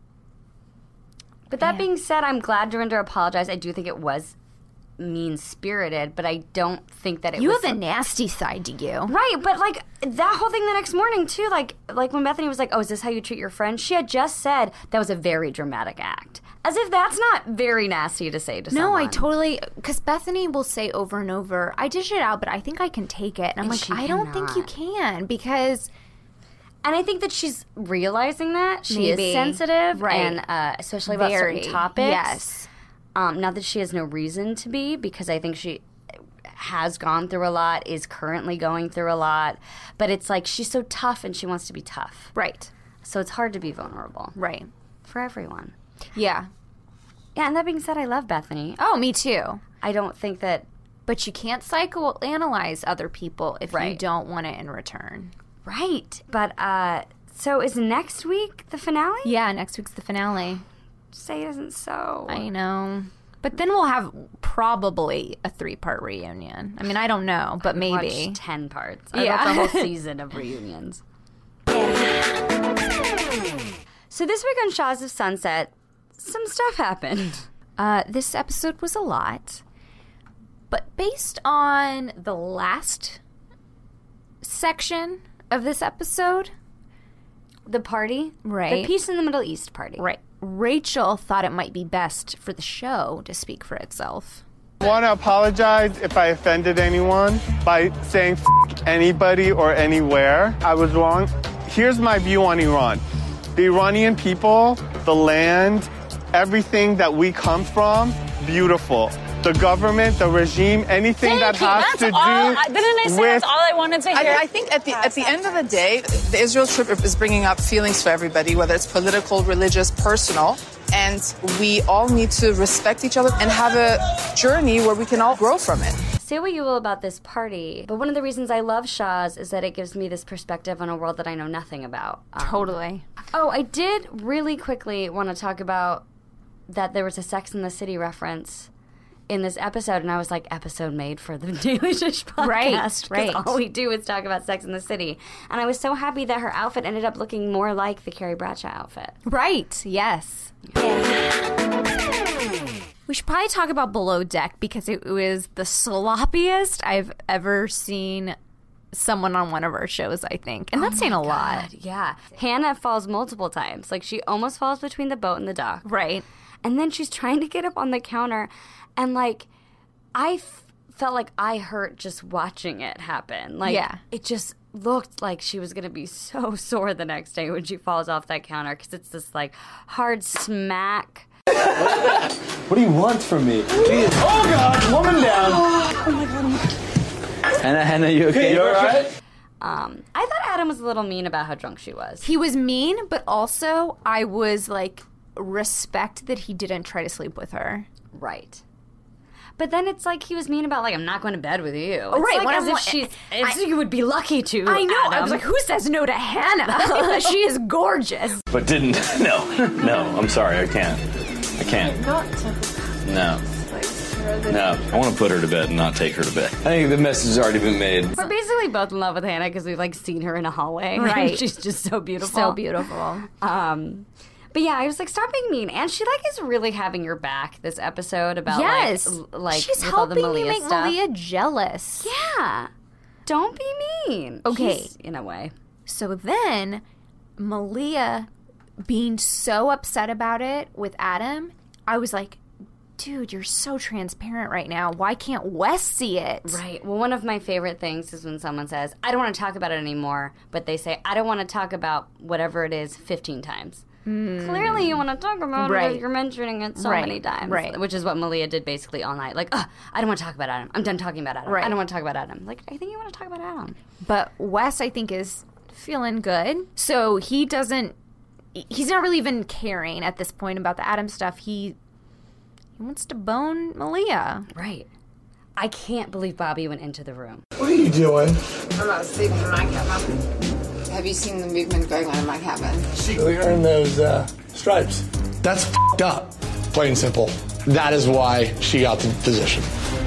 [SPEAKER 1] but that
[SPEAKER 2] yeah.
[SPEAKER 1] being said, I'm glad Dorinda apologized. I do think it was mean-spirited, but I don't think that it
[SPEAKER 2] you
[SPEAKER 1] was...
[SPEAKER 2] You have a nasty side to you.
[SPEAKER 1] Right, but, like, that whole thing the next morning, too, like, like when Bethany was like, oh, is this how you treat your friends? She had just said that was a very dramatic act. As if that's not very nasty to say to
[SPEAKER 2] no,
[SPEAKER 1] someone.
[SPEAKER 2] No, I totally... Because Bethany will say over and over, I dish it out, but I think I can take it. And I'm
[SPEAKER 1] and
[SPEAKER 2] like, I don't think you can, because...
[SPEAKER 1] And I think that she's realizing that. She
[SPEAKER 2] Maybe.
[SPEAKER 1] is sensitive,
[SPEAKER 2] right.
[SPEAKER 1] and uh, especially about
[SPEAKER 2] very.
[SPEAKER 1] certain topics.
[SPEAKER 2] Yes.
[SPEAKER 1] Um, not that she has no reason to be, because I think she has gone through a lot, is currently going through a lot. But it's like she's so tough and she wants to be tough.
[SPEAKER 2] Right.
[SPEAKER 1] So it's hard to be vulnerable.
[SPEAKER 2] Right.
[SPEAKER 1] For everyone.
[SPEAKER 2] Yeah.
[SPEAKER 1] Yeah, and that being said, I love Bethany.
[SPEAKER 2] Oh, me too.
[SPEAKER 1] I don't think that...
[SPEAKER 2] But you can't psychoanalyze other people if
[SPEAKER 1] right.
[SPEAKER 2] you don't want it in return.
[SPEAKER 1] Right. But, uh, so is next week the finale?
[SPEAKER 2] Yeah, next week's the finale.
[SPEAKER 1] Say it isn't so.
[SPEAKER 2] I know. But then we'll have probably a three-part reunion. I mean, I don't know, but
[SPEAKER 1] I'd
[SPEAKER 2] maybe.
[SPEAKER 1] Watch ten parts. I'd
[SPEAKER 2] yeah.
[SPEAKER 1] watch a whole season of reunions. So this week on Shahs of Sunset, some stuff happened.
[SPEAKER 2] Uh, this episode was a lot. But based on the last section of this episode...
[SPEAKER 1] The party?
[SPEAKER 2] Right.
[SPEAKER 1] The Peace in the Middle East party.
[SPEAKER 2] Right. Rachel thought it might be best for the show to speak for itself.
[SPEAKER 17] I want to apologize if I offended anyone by saying F- anybody or anywhere. I was wrong. Here's my view on Iran. The Iranian people, the land, everything that we come from, beautiful. The government, the regime, anything
[SPEAKER 18] Thank
[SPEAKER 17] that
[SPEAKER 18] you.
[SPEAKER 17] has
[SPEAKER 18] that's
[SPEAKER 17] to
[SPEAKER 18] all,
[SPEAKER 17] do
[SPEAKER 18] I, didn't I say
[SPEAKER 17] with...
[SPEAKER 18] that's all I wanted to hear?
[SPEAKER 19] I, I think at the at the end of the day, the Israel trip is bringing up feelings for everybody, whether it's political, religious, personal, and we all need to respect each other and have a journey where we can all grow from it.
[SPEAKER 1] Say what you will about this party, but one of the reasons I love Shahs is that it gives me this perspective on a world that I know nothing about.
[SPEAKER 2] Um, totally.
[SPEAKER 1] Oh, I did really quickly want to talk about that there was a Sex and the City reference in this episode, and I was like, episode made for the Daily Dish podcast.
[SPEAKER 2] Right, right.
[SPEAKER 1] All we do is talk about Sex and the City. And I was so happy that her outfit ended up looking more like the Carrie Bradshaw outfit.
[SPEAKER 2] Right, yes. We should probably talk about Below Deck because it was the sloppiest I've ever seen someone on one of our shows, I think. And that's saying a lot.
[SPEAKER 1] Yeah. Hannah falls multiple times. Like, she almost falls between the boat and the dock.
[SPEAKER 2] Right.
[SPEAKER 1] And then she's trying to get up on the counter. And, like, I f- felt like I hurt just watching it happen. Like,
[SPEAKER 2] yeah.
[SPEAKER 1] It just looked like she was going to be so sore the next day when she falls off that counter because it's this, like, hard smack.
[SPEAKER 11] What do you want from me? Oh, God, woman down.
[SPEAKER 1] Oh, my God. Oh, my God.
[SPEAKER 11] Hannah, Hannah, you okay? You all right?
[SPEAKER 1] Um, I thought Adam was a little mean about how drunk she was.
[SPEAKER 2] He was mean, but also I was, like, respect that he didn't try to sleep with her.
[SPEAKER 1] Right. But then it's like he was mean about, like, I'm not going to bed with you.
[SPEAKER 2] Oh,
[SPEAKER 1] it's
[SPEAKER 2] right.
[SPEAKER 1] Like
[SPEAKER 2] When
[SPEAKER 1] as
[SPEAKER 2] I'm,
[SPEAKER 1] if she's,
[SPEAKER 2] I,
[SPEAKER 1] if you would be lucky to,
[SPEAKER 2] I know.
[SPEAKER 1] Adam.
[SPEAKER 2] I was like, who says no to Hannah? She is gorgeous.
[SPEAKER 18] But didn't. No. No. I'm sorry. I can't. I can't. No. No. I want to put her to bed and not take her to bed. I think the message has already been made.
[SPEAKER 1] We're basically both in love with Hannah because we've, like, seen her in a hallway.
[SPEAKER 2] Right.
[SPEAKER 1] She's just so beautiful.
[SPEAKER 2] So beautiful.
[SPEAKER 1] Um... But yeah, I was like, stop being mean. And she, like, is really having your back this episode about,
[SPEAKER 2] yes.
[SPEAKER 1] like, l- like
[SPEAKER 2] she's
[SPEAKER 1] with all the
[SPEAKER 2] helping
[SPEAKER 1] Malia
[SPEAKER 2] me make
[SPEAKER 1] stuff.
[SPEAKER 2] Malia jealous.
[SPEAKER 1] Yeah. Don't be mean.
[SPEAKER 2] Okay.
[SPEAKER 1] She's, in a way.
[SPEAKER 2] So then, Malia being so upset about it with Adam, I was like, dude, you're so transparent right now. Why can't Wes see it?
[SPEAKER 1] Right. Well, one of my favorite things is when someone says, I don't want to talk about it anymore, but they say, I don't want to talk about whatever it is fifteen times. Mm. Clearly you want to talk about
[SPEAKER 2] right.
[SPEAKER 1] it if you're mentioning it so
[SPEAKER 2] right.
[SPEAKER 1] many times.
[SPEAKER 2] Right.
[SPEAKER 1] Which is what Malia did basically all night. Like, I don't want to talk about Adam. I'm done talking about Adam.
[SPEAKER 2] Right.
[SPEAKER 1] I don't want to talk about Adam. Like, I think you want to talk about Adam.
[SPEAKER 2] But Wes, I think, is feeling good. So he doesn't, he's not really even caring at this point about the Adam stuff. He, he wants to bone Malia.
[SPEAKER 1] Right. I can't believe Bobby went into the room.
[SPEAKER 11] What are you doing?
[SPEAKER 20] I'm not sleeping in my cabin. Have you seen the movement going on in my cabin?
[SPEAKER 11] She wearing those uh, stripes. That's f***ed up. Plain and simple. That is why she got the position.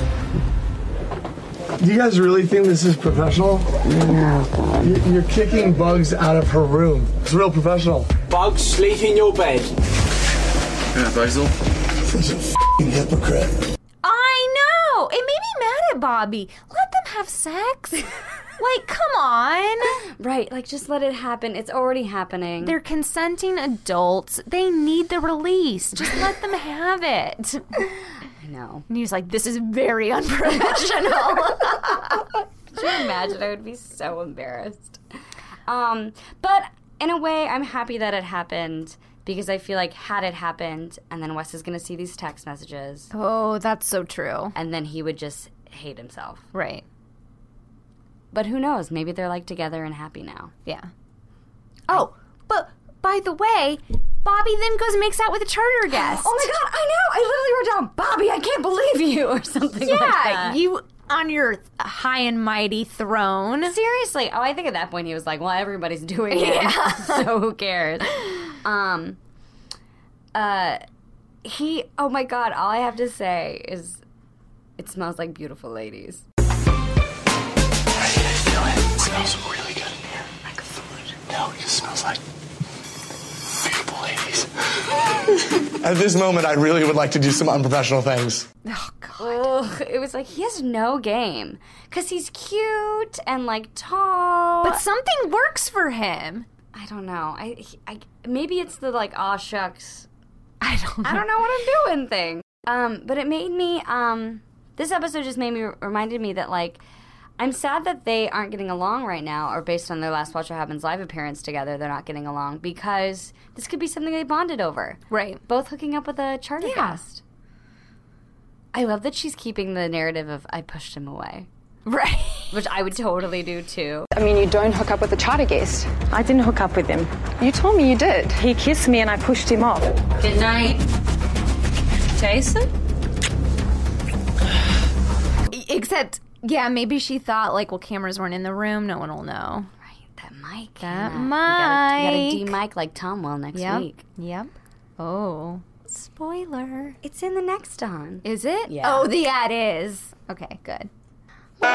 [SPEAKER 11] You guys really think this is professional? No. You're kicking Bugs out of her room. It's real professional.
[SPEAKER 16] Bugs, sleep in your bed.
[SPEAKER 11] Yeah, Basil. Such a f***ing hypocrite.
[SPEAKER 2] I know! It made me mad at Bobby. Let them have sex. Like, come on.
[SPEAKER 1] Right, like, just let it happen. It's already happening.
[SPEAKER 2] They're consenting adults. They need the release. Just let them have it.
[SPEAKER 1] I know.
[SPEAKER 2] And he was like, this is very unprofessional.
[SPEAKER 1] Could you imagine? I would be so embarrassed. Um, but in a way, I'm happy that it happened because I feel like had it happened and then Wes is going to see these text messages.
[SPEAKER 2] Oh, that's so true.
[SPEAKER 1] And then he would just hate himself.
[SPEAKER 2] Right.
[SPEAKER 1] But who knows? Maybe they're, like, together and happy now.
[SPEAKER 2] Yeah. Oh, but by the way, Bobby then goes and makes out with a charter guest.
[SPEAKER 1] Oh, my God, I know. I literally wrote down, Bobby, I can't believe you, or something
[SPEAKER 2] yeah,
[SPEAKER 1] like that.
[SPEAKER 2] Yeah, you on your high and mighty throne.
[SPEAKER 1] Seriously. Oh, I think at that point he was like, well, everybody's doing it,
[SPEAKER 2] yeah.
[SPEAKER 1] so who cares? Um, uh, he, oh, my God, all I have to say is it smells like beautiful ladies.
[SPEAKER 11] It smells really good in here. Like food. No, it just smells like beautiful ladies. At this moment, I really would like to do some unprofessional things.
[SPEAKER 1] Oh, God. Ugh, it was like, he has no game. Because he's cute and, like, tall.
[SPEAKER 2] But something works for him.
[SPEAKER 1] I don't know. I, he, I Maybe it's the, like, aw, shucks.
[SPEAKER 2] I don't know.
[SPEAKER 1] I don't know what I'm doing thing. Um, but it made me, um, this episode just made me, reminded me that, like, I'm sad that they aren't getting along right now, or based on their last Watch What Happens live appearance together, they're not getting along, because this could be something they bonded over.
[SPEAKER 2] Right.
[SPEAKER 1] Both hooking up with a charter
[SPEAKER 2] yeah.
[SPEAKER 1] guest. I love that she's keeping the narrative of, I pushed him away.
[SPEAKER 2] Right.
[SPEAKER 1] Which I would totally do, too.
[SPEAKER 8] I mean, you don't hook up with a charter guest.
[SPEAKER 13] I didn't hook up with him.
[SPEAKER 8] You told me you did.
[SPEAKER 13] He kissed me and I pushed him off.
[SPEAKER 12] Good night, Jason?
[SPEAKER 2] Except... yeah, maybe she thought, like, well, cameras weren't in the room. No one will know.
[SPEAKER 1] Right, that mic.
[SPEAKER 2] That
[SPEAKER 1] yeah.
[SPEAKER 2] mic.
[SPEAKER 1] You gotta, gotta de-mic like Tom will next
[SPEAKER 2] yep.
[SPEAKER 1] week.
[SPEAKER 2] Yep. Oh. Spoiler.
[SPEAKER 1] It's in the next on.
[SPEAKER 2] Is it?
[SPEAKER 1] Yeah.
[SPEAKER 2] Oh, the ad is. Okay, good.
[SPEAKER 1] Well,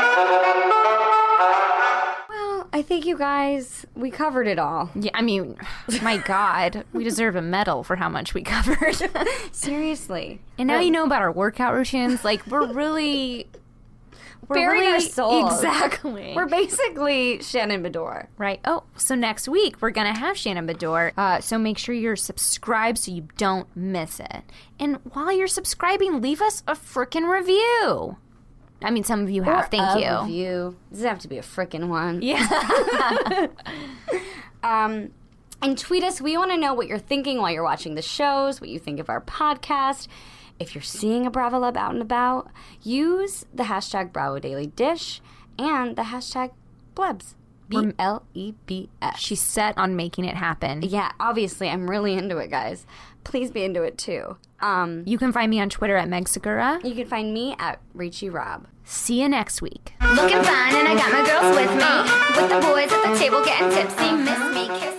[SPEAKER 1] I think you guys, we covered it all.
[SPEAKER 2] Yeah, I mean, my God, we deserve a medal for how much we covered.
[SPEAKER 1] Seriously.
[SPEAKER 2] And now you know about our workout routines. Like, we're really... We're
[SPEAKER 1] Buried
[SPEAKER 2] really-
[SPEAKER 1] our souls.
[SPEAKER 2] Exactly.
[SPEAKER 1] We're basically Shannon Bedore.
[SPEAKER 2] Right. Oh, so next week we're going to have Shannon Bedore. Uh, so make sure you're subscribed so you don't miss it. And while you're subscribing, leave us a frickin' review. I mean, some of you have.
[SPEAKER 1] Or
[SPEAKER 2] Thank
[SPEAKER 1] a
[SPEAKER 2] you.
[SPEAKER 1] Review. Doesn't have to be a frickin' one.
[SPEAKER 2] Yeah.
[SPEAKER 1] um, and tweet us. We want to know what you're thinking while you're watching the shows, what you think of our podcast. If you're seeing a Bravo Leb out and about, use the hashtag Bravo Daily Dish and the hashtag Blebs. B L E B S.
[SPEAKER 2] She's set on making it happen.
[SPEAKER 1] Yeah, obviously. I'm really into it, guys. Please be into it, too. Um,
[SPEAKER 2] you can find me on Twitter at Meg Segura.
[SPEAKER 1] You can find me at Rachie Rob.
[SPEAKER 2] See you next week.
[SPEAKER 21] Looking fine, and I got my girls with me. With the boys at the table getting tipsy. Miss me, kiss